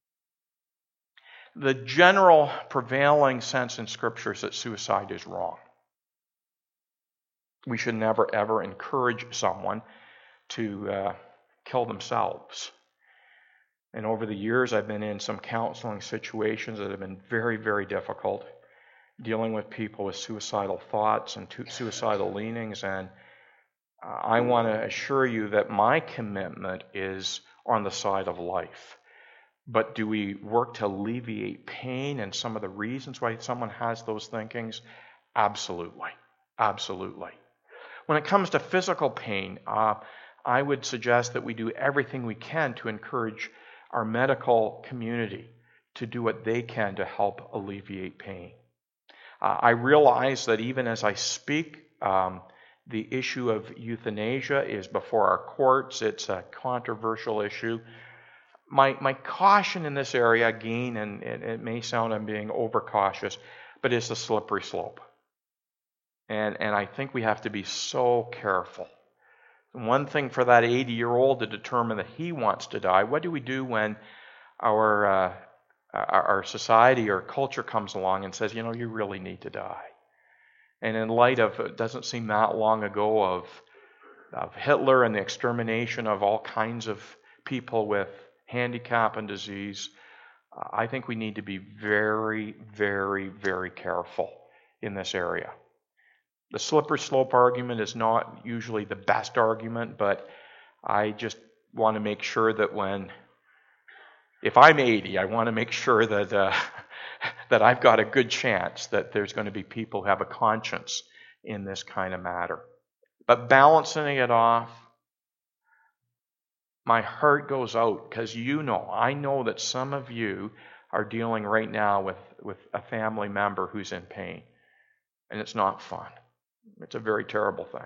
The general prevailing sense in Scripture is that suicide is wrong. We should never, ever encourage someone to uh, kill themselves. And over the years, I've been in some counseling situations that have been very, very difficult, dealing with people with suicidal thoughts and suicidal leanings. And uh, I want to assure you that my commitment is on the side of life. But do we work to alleviate pain and some of the reasons why someone has those thinkings? Absolutely. Absolutely. When it comes to physical pain, uh, I would suggest that we do everything we can to encourage our medical community to do what they can to help alleviate pain. Uh, I realize that even as I speak, um, the issue of euthanasia is before our courts. It's a controversial issue. My my caution in this area, again, and, and it may sound I'm being overcautious, but it's a slippery slope. And, and I think we have to be so careful. One thing for that eighty-year-old to determine that he wants to die, what do we do when our, uh, our our society or culture comes along and says, you know, you really need to die? And in light of, it doesn't seem that long ago, of, of Hitler and the extermination of all kinds of people with handicap and disease, I think we need to be very, very, very careful in this area. The slippery slope argument is not usually the best argument, but I just want to make sure that when, if I'm eighty, I want to make sure that uh, that I've got a good chance that there's going to be people who have a conscience in this kind of matter. But balancing it off, my heart goes out because you know, I know that some of you are dealing right now with, with a family member who's in pain. And it's not fun. It's a very terrible thing.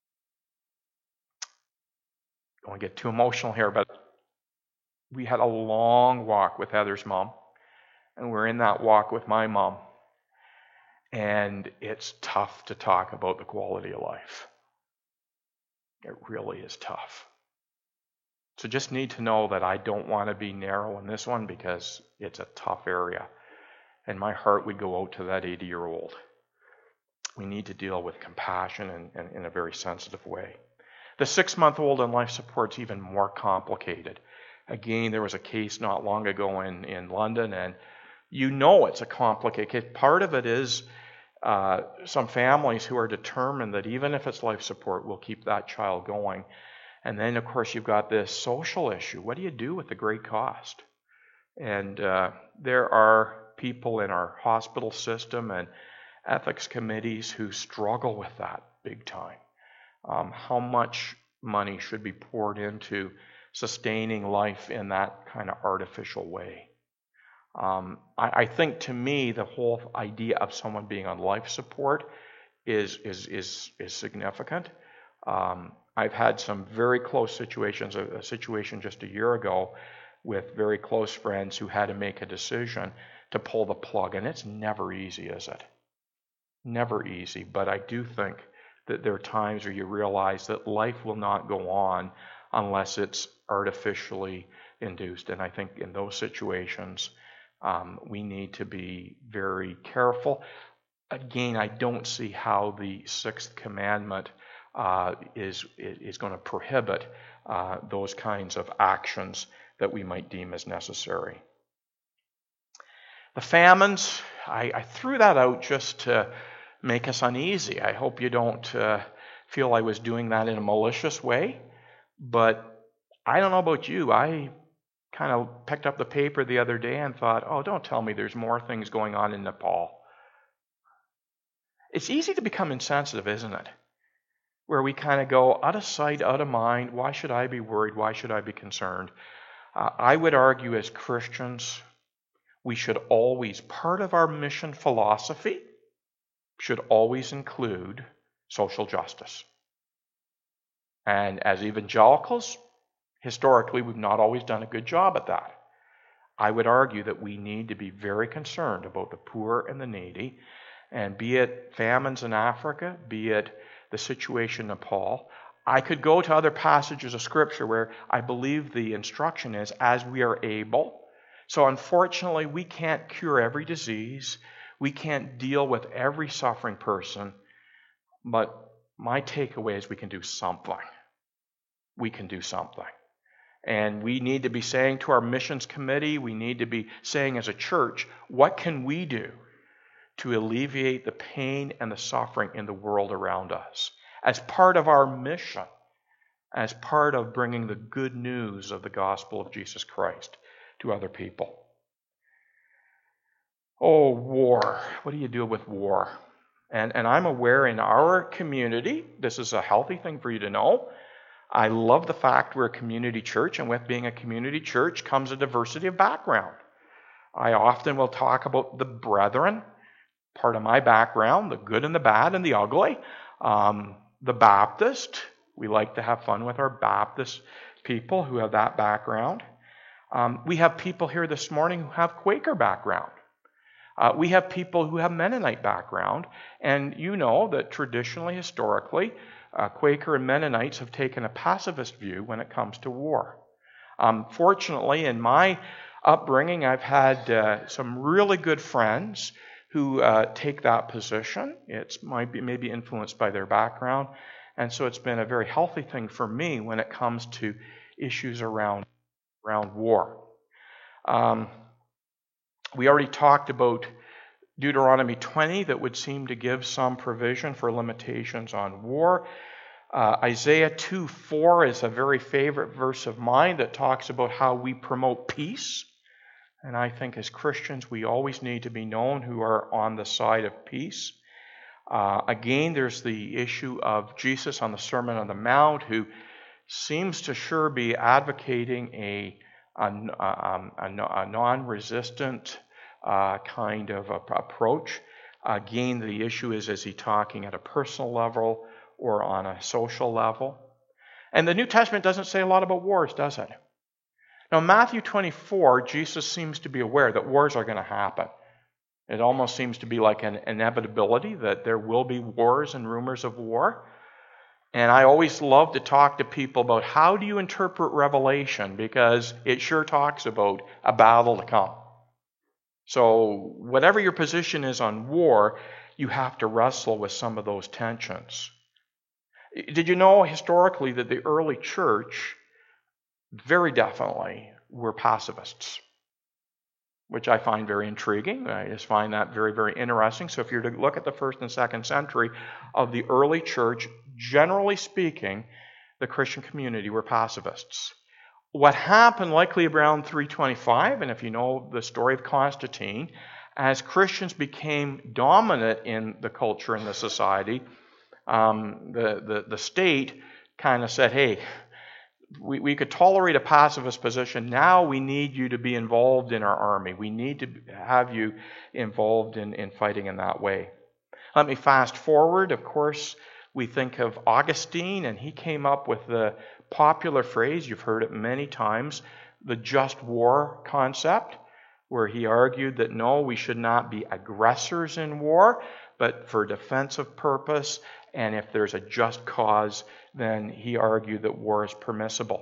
I don't want to get too emotional here, but we had a long walk with Heather's mom. And we're in that walk with my mom. And it's tough to talk about the quality of life. It really is tough. So just need to know that I don't want to be narrow in this one because it's a tough area. And my heart would go out to that eighty-year-old. We need to deal with compassion and, and in a very sensitive way. The six-month-old on life support is even more complicated. Again, there was a case not long ago in, in London, and you know it's a complicated case. Part of it is uh, some families who are determined that even if it's life support, we'll keep that child going. And then, of course, you've got this social issue. What do you do with the great cost? And uh, there are people in our hospital system and ethics committees who struggle with that big time. Um, how much money should be poured into sustaining life in that kind of artificial way? Um, I, I think to me the whole idea of someone being on life support is is is is significant. Um, I've had some very close situations, a, a situation just a year ago with very close friends who had to make a decision to pull the plug, and it's never easy, is it? Never easy, but I do think that there are times where you realize that life will not go on unless it's artificially induced. And I think in those situations, um, we need to be very careful. Again, I don't see how the sixth commandment uh, is, is going to prohibit uh, those kinds of actions that we might deem as necessary. The famines, I, I threw that out just to make us uneasy. I hope you don't uh, feel I was doing that in a malicious way. But I don't know about you. I kind of picked up the paper the other day and thought, oh, don't tell me there's more things going on in Nepal. It's easy to become insensitive, isn't it? Where we kind of go, out of sight, out of mind. Why should I be worried? Why should I be concerned? Uh, I would argue as Christians, we should always, part of our mission philosophy should always include social justice. And as evangelicals, historically, we've not always done a good job at that. I would argue that we need to be very concerned about the poor and the needy, and be it famines in Africa, be it the situation in Nepal. I could go to other passages of Scripture where I believe the instruction is, as we are able. So unfortunately, we can't cure every disease. We can't deal with every suffering person. But my takeaway is we can do something. We can do something. And we need to be saying to our missions committee, we need to be saying as a church, what can we do to alleviate the pain and the suffering in the world around us? As part of our mission, as part of bringing the good news of the gospel of Jesus Christ to other people. Oh, war. What do you do with war? And, and I'm aware in our community, this is a healthy thing for you to know. I love the fact we're a community church, and with being a community church comes a diversity of background. I often will talk about the brethren, part of my background, the good and the bad and the ugly. Um, the Baptist, we like to have fun with our Baptist people who have that background. Um, we have people here this morning who have Quaker background. Uh, we have people who have Mennonite background, and you know that traditionally, historically, uh, Quaker and Mennonites have taken a pacifist view when it comes to war. Um, fortunately, in my upbringing, I've had uh, some really good friends who uh, take that position. It might be maybe influenced by their background, and so it's been a very healthy thing for me when it comes to issues around around war. Um, we already talked about Deuteronomy twenty that would seem to give some provision for limitations on war. Uh, Isaiah two four is a very favorite verse of mine that talks about how we promote peace. And I think as Christians, we always need to be known who are on the side of peace. Uh, again, there's the issue of Jesus on the Sermon on the Mount, who seems to sure be advocating a, a, a, a non-resistant uh, kind of a, approach. Again, the issue is, is he talking at a personal level or on a social level? And the New Testament doesn't say a lot about wars, does it? Now, in Matthew twenty-four, Jesus seems to be aware that wars are going to happen. It almost seems to be like an inevitability that there will be wars and rumors of war. And I always love to talk to people about how do you interpret Revelation, because it sure talks about a battle to come. So whatever your position is on war, you have to wrestle with some of those tensions. Did you know historically that the early church very definitely were pacifists? Which I find very intriguing. I just find that very, very interesting. So if you're to look at the first and second century of the early church, generally speaking, the Christian community were pacifists. What happened likely around three twenty-five, and if you know the story of Constantine, as Christians became dominant in the culture and the society, um, the, the, the state kind of said, hey, We, we could tolerate a pacifist position. Now we need you to be involved in our army. We need to have you involved in, in fighting in that way. Let me fast forward. Of course, we think of Augustine, and he came up with the popular phrase, you've heard it many times, the just war concept, where he argued that no, we should not be aggressors in war, but for defensive purpose, and if there's a just cause, then he argued that war is permissible.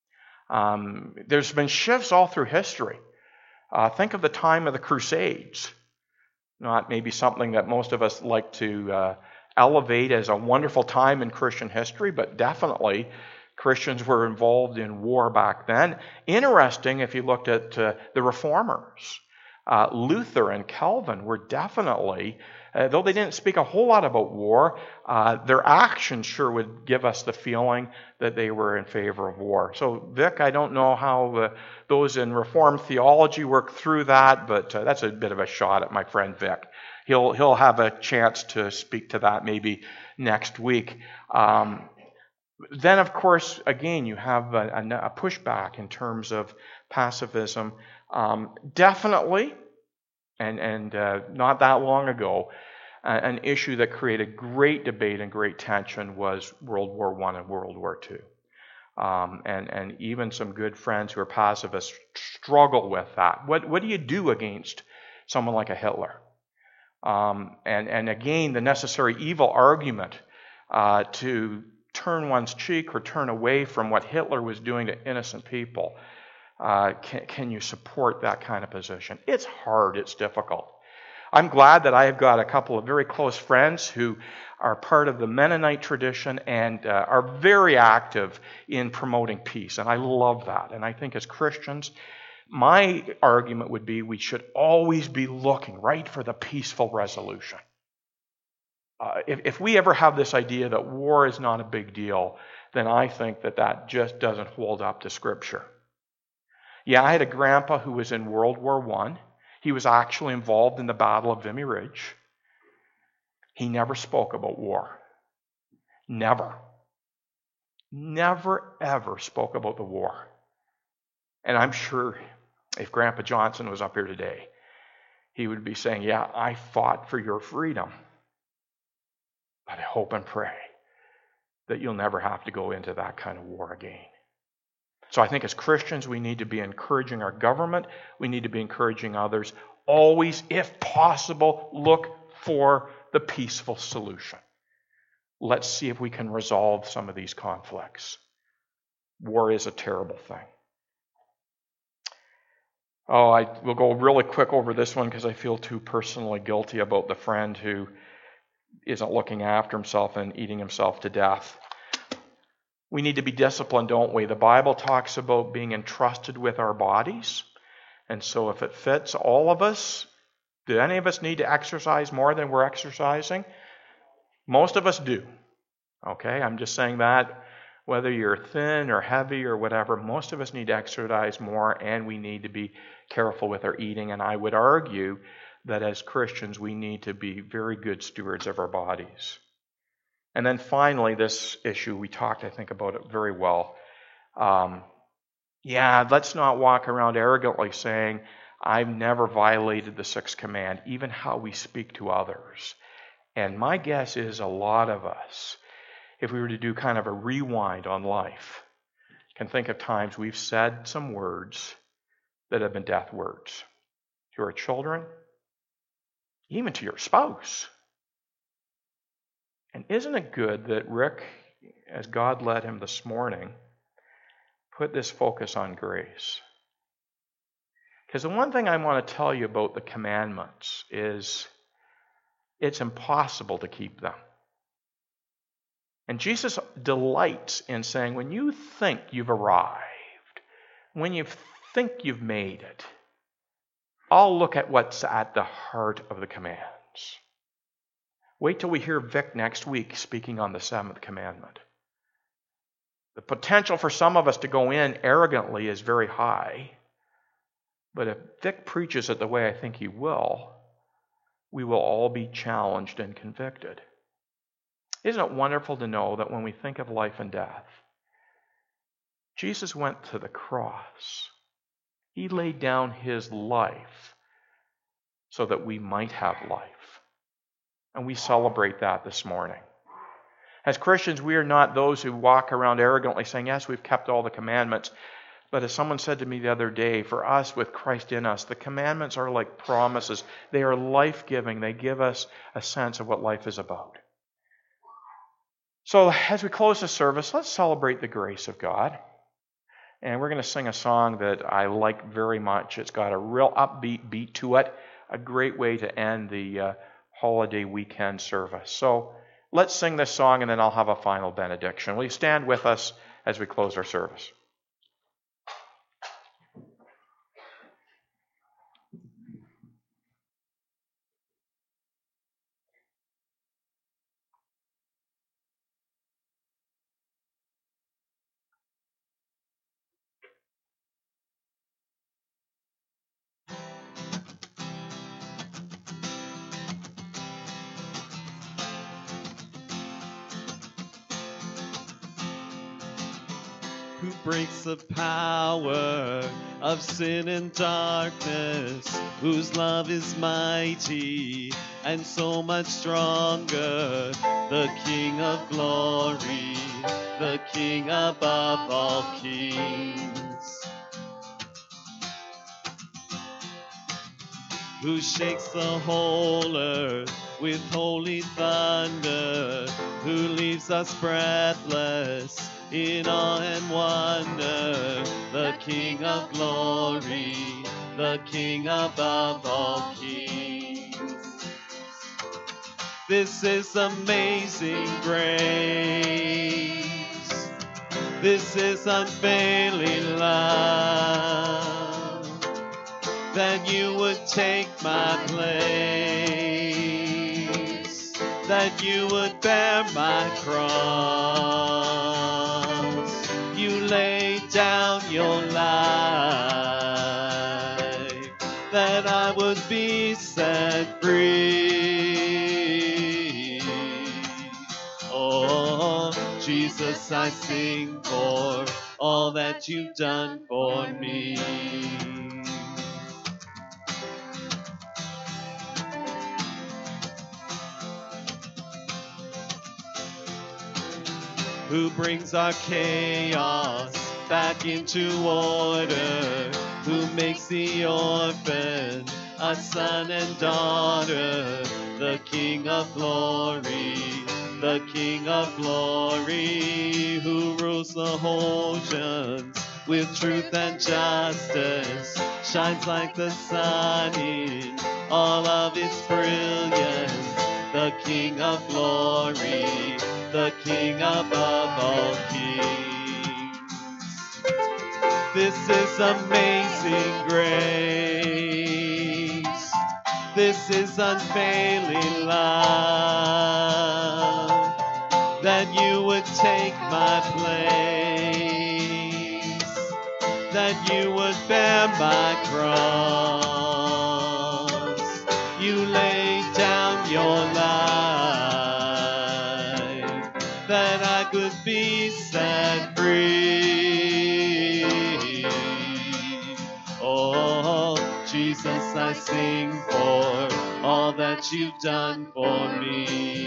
Um, there's been shifts all through history. Uh, think of the time of the Crusades. Not maybe something that most of us like to uh, elevate as a wonderful time in Christian history, but definitely Christians were involved in war back then. Interesting if you looked at uh, the Reformers. Uh, Luther and Calvin were definitely, uh, though they didn't speak a whole lot about war, uh, their actions sure would give us the feeling that they were in favor of war. So, Vic, I don't know how uh, those in Reformed theology work through that, but uh, that's a bit of a shot at my friend Vic. He'll he'll have a chance to speak to that maybe next week. Um, then, of course, again, you have a, a pushback in terms of pacifism. Um, definitely, and, and uh, not that long ago, uh, an issue that created great debate and great tension was World War One and World War Two. Um, and, and even some good friends who are pacifists struggle with that. What, what do you do against someone like a Hitler? Um, and, and again, the necessary evil argument uh, to turn one's cheek or turn away from what Hitler was doing to innocent people. Uh, can, can you support that kind of position? It's hard. It's difficult. I'm glad that I have got a couple of very close friends who are part of the Mennonite tradition and uh, are very active in promoting peace. And I love that. And I think as Christians, my argument would be we should always be looking right for the peaceful resolution. Uh, if, if we ever have this idea that war is not a big deal, then I think that that just doesn't hold up to Scripture. Yeah, I had a grandpa who was in World War One. He was actually involved in the Battle of Vimy Ridge. He never spoke about war. Never. Never, ever spoke about the war. And I'm sure if Grandpa Johnson was up here today, he would be saying, yeah, I fought for your freedom. But I hope and pray that you'll never have to go into that kind of war again. So I think as Christians, we need to be encouraging our government. We need to be encouraging others. Always, if possible, look for the peaceful solution. Let's see if we can resolve some of these conflicts. War is a terrible thing. Oh, I will go really quick over this one because I feel too personally guilty about the friend who isn't looking after himself and eating himself to death. We need to be disciplined, don't we? The Bible talks about being entrusted with our bodies. And so if it fits all of us, do any of us need to exercise more than we're exercising? Most of us do. Okay, I'm just saying that whether you're thin or heavy or whatever, most of us need to exercise more, and we need to be careful with our eating. And I would argue that as Christians, we need to be very good stewards of our bodies. And then finally, this issue, we talked, I think, about it very well. Um, yeah, let's not walk around arrogantly saying, I've never violated the sixth command, even how we speak to others. And my guess is a lot of us, if we were to do kind of a rewind on life, can think of times we've said some words that have been death words to our children, even to your spouse. And isn't it good that Rick, as God led him this morning, put this focus on grace? Because the one thing I want to tell you about the commandments is it's impossible to keep them. And Jesus delights in saying, when you think you've arrived, when you think you've made it, I'll look at what's at the heart of the commands. Wait till we hear Vic next week speaking on the seventh commandment. The potential for some of us to go in arrogantly is very high. But if Vic preaches it the way I think he will, we will all be challenged and convicted. Isn't it wonderful to know that when we think of life and death, Jesus went to the cross. He laid down his life so that we might have life. And we celebrate that this morning. As Christians, we are not those who walk around arrogantly saying, yes, we've kept all the commandments. But as someone said to me the other day, for us with Christ in us, the commandments are like promises. They are life-giving. They give us a sense of what life is about. So as we close the service, let's celebrate the grace of God. And we're going to sing a song that I like very much. It's got a real upbeat beat to it. A great way to end the uh, holiday weekend service. So let's sing this song and then I'll have a final benediction. Will you stand with us as we close our service? who breaks the power of sin and darkness, whose love is mighty and so much stronger, the King of glory, the King above all kings, who shakes the whole earth with holy thunder, who leaves us breathless in awe and wonder, the King of glory, the King above all kings. This is amazing grace. This is unfailing love, that you would take my place, that you would bear my cross. You laid down your life, that I would be set free. Oh, Jesus, I sing for all that you've done for me. Who brings our chaos back into order, who makes the orphan a son and daughter, the King of glory, the King of glory, who rules the oceans with truth and justice, shines like the sun in all of its brilliance, the King of glory, the King above all kings. This is amazing grace. This is unfailing love, that you would take my place, that you would bear my cross. You laid down your life, that I could be set free. Oh, Jesus, I sing for all that you've done for me.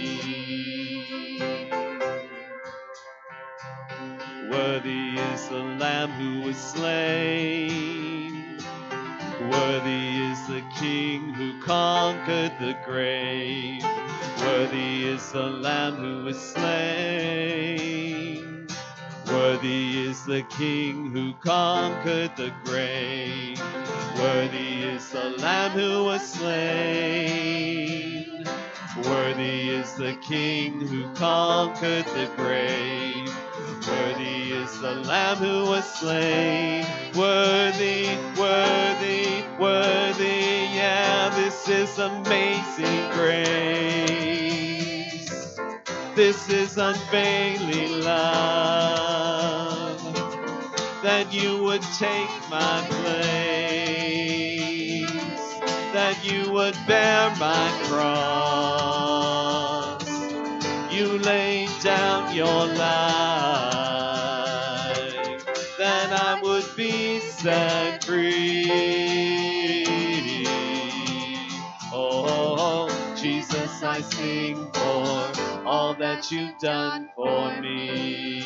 Worthy is the Lamb who was slain. Worthy is the King who conquered the grave. Worthy is the Lamb who was slain. Worthy is the King who conquered the grave. Worthy is the Lamb who was slain. Worthy is the King who conquered the grave. Worthy is the Lamb who was slain. Worthy, worthy, worthy, yeah, this is amazing grace. This is unfailing love, that you would take my place, that you would bear my cross. You laid down your life, that I would be set free. Oh, Jesus, I sing for all that you've done for me.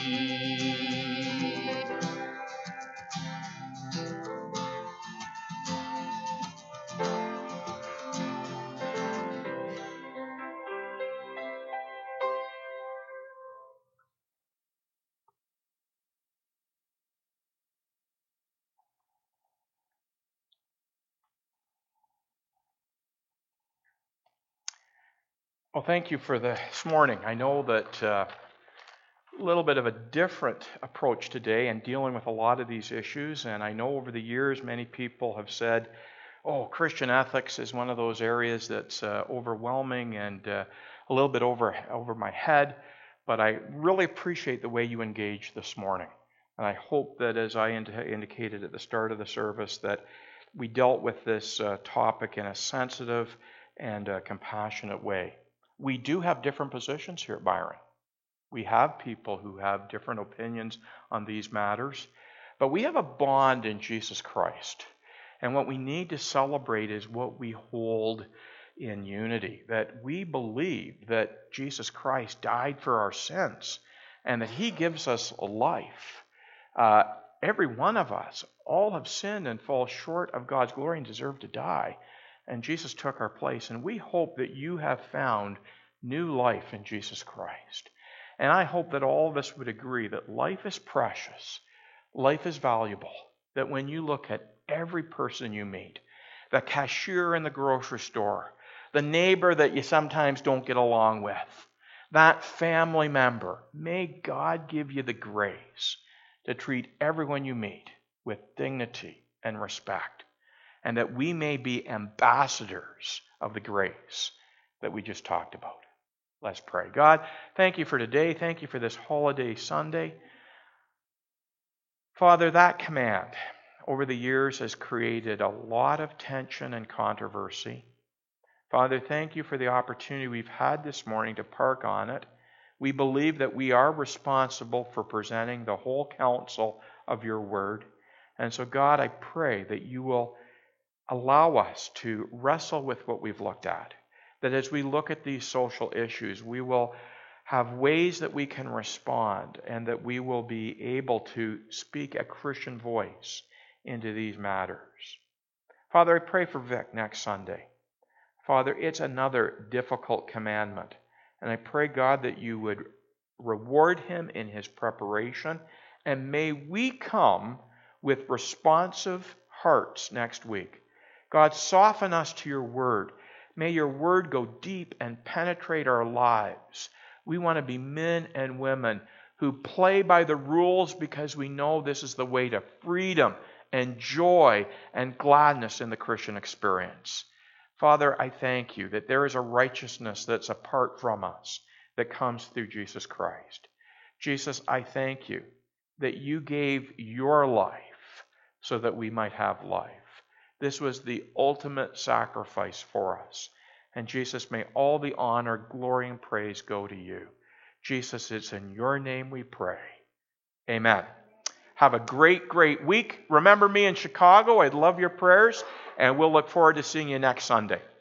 Well, thank you for this morning. I know that uh, a little bit of a different approach today in dealing with a lot of these issues, and I know over the years many people have said, oh, Christian ethics is one of those areas that's uh, overwhelming and uh, a little bit over, over my head, but I really appreciate the way you engaged this morning. And I hope that, as I ind- indicated at the start of the service, that we dealt with this uh, topic in a sensitive and uh, compassionate way. We do have different positions here at Byron. We have people who have different opinions on these matters, but we have a bond in Jesus Christ. And what we need to celebrate is what we hold in unity, that we believe that Jesus Christ died for our sins and that he gives us a life. Uh, every one of us, all have sinned and fall short of God's glory and deserve to die. And Jesus took our place. And we hope that you have found new life in Jesus Christ. And I hope that all of us would agree that life is precious, life is valuable, that when you look at every person you meet, the cashier in the grocery store, the neighbor that you sometimes don't get along with, that family member, may God give you the grace to treat everyone you meet with dignity and respect, and that we may be ambassadors of the grace that we just talked about. Let's pray. God, thank you for today. Thank you for this holiday Sunday. Father, that command over the years has created a lot of tension and controversy. Father, thank you for the opportunity we've had this morning to park on it. We believe that we are responsible for presenting the whole counsel of your word. And so, God, I pray that you will allow us to wrestle with what we've looked at. That as we look at these social issues, we will have ways that we can respond and that we will be able to speak a Christian voice into these matters. Father, I pray for Vic next Sunday. Father, it's another difficult commandment. And I pray, God, that you would reward him in his preparation. And may we come with responsive hearts next week. God, soften us to your word. May your word go deep and penetrate our lives. We want to be men and women who play by the rules because we know this is the way to freedom and joy and gladness in the Christian experience. Father, I thank you that there is a righteousness that's apart from us that comes through Jesus Christ. Jesus, I thank you that you gave your life so that we might have life. This was the ultimate sacrifice for us. And Jesus, may all the honor, glory, and praise go to you. Jesus, it's in your name we pray. Amen. Have a great, great week. Remember me in Chicago. I'd love your prayers. And we'll look forward to seeing you next Sunday.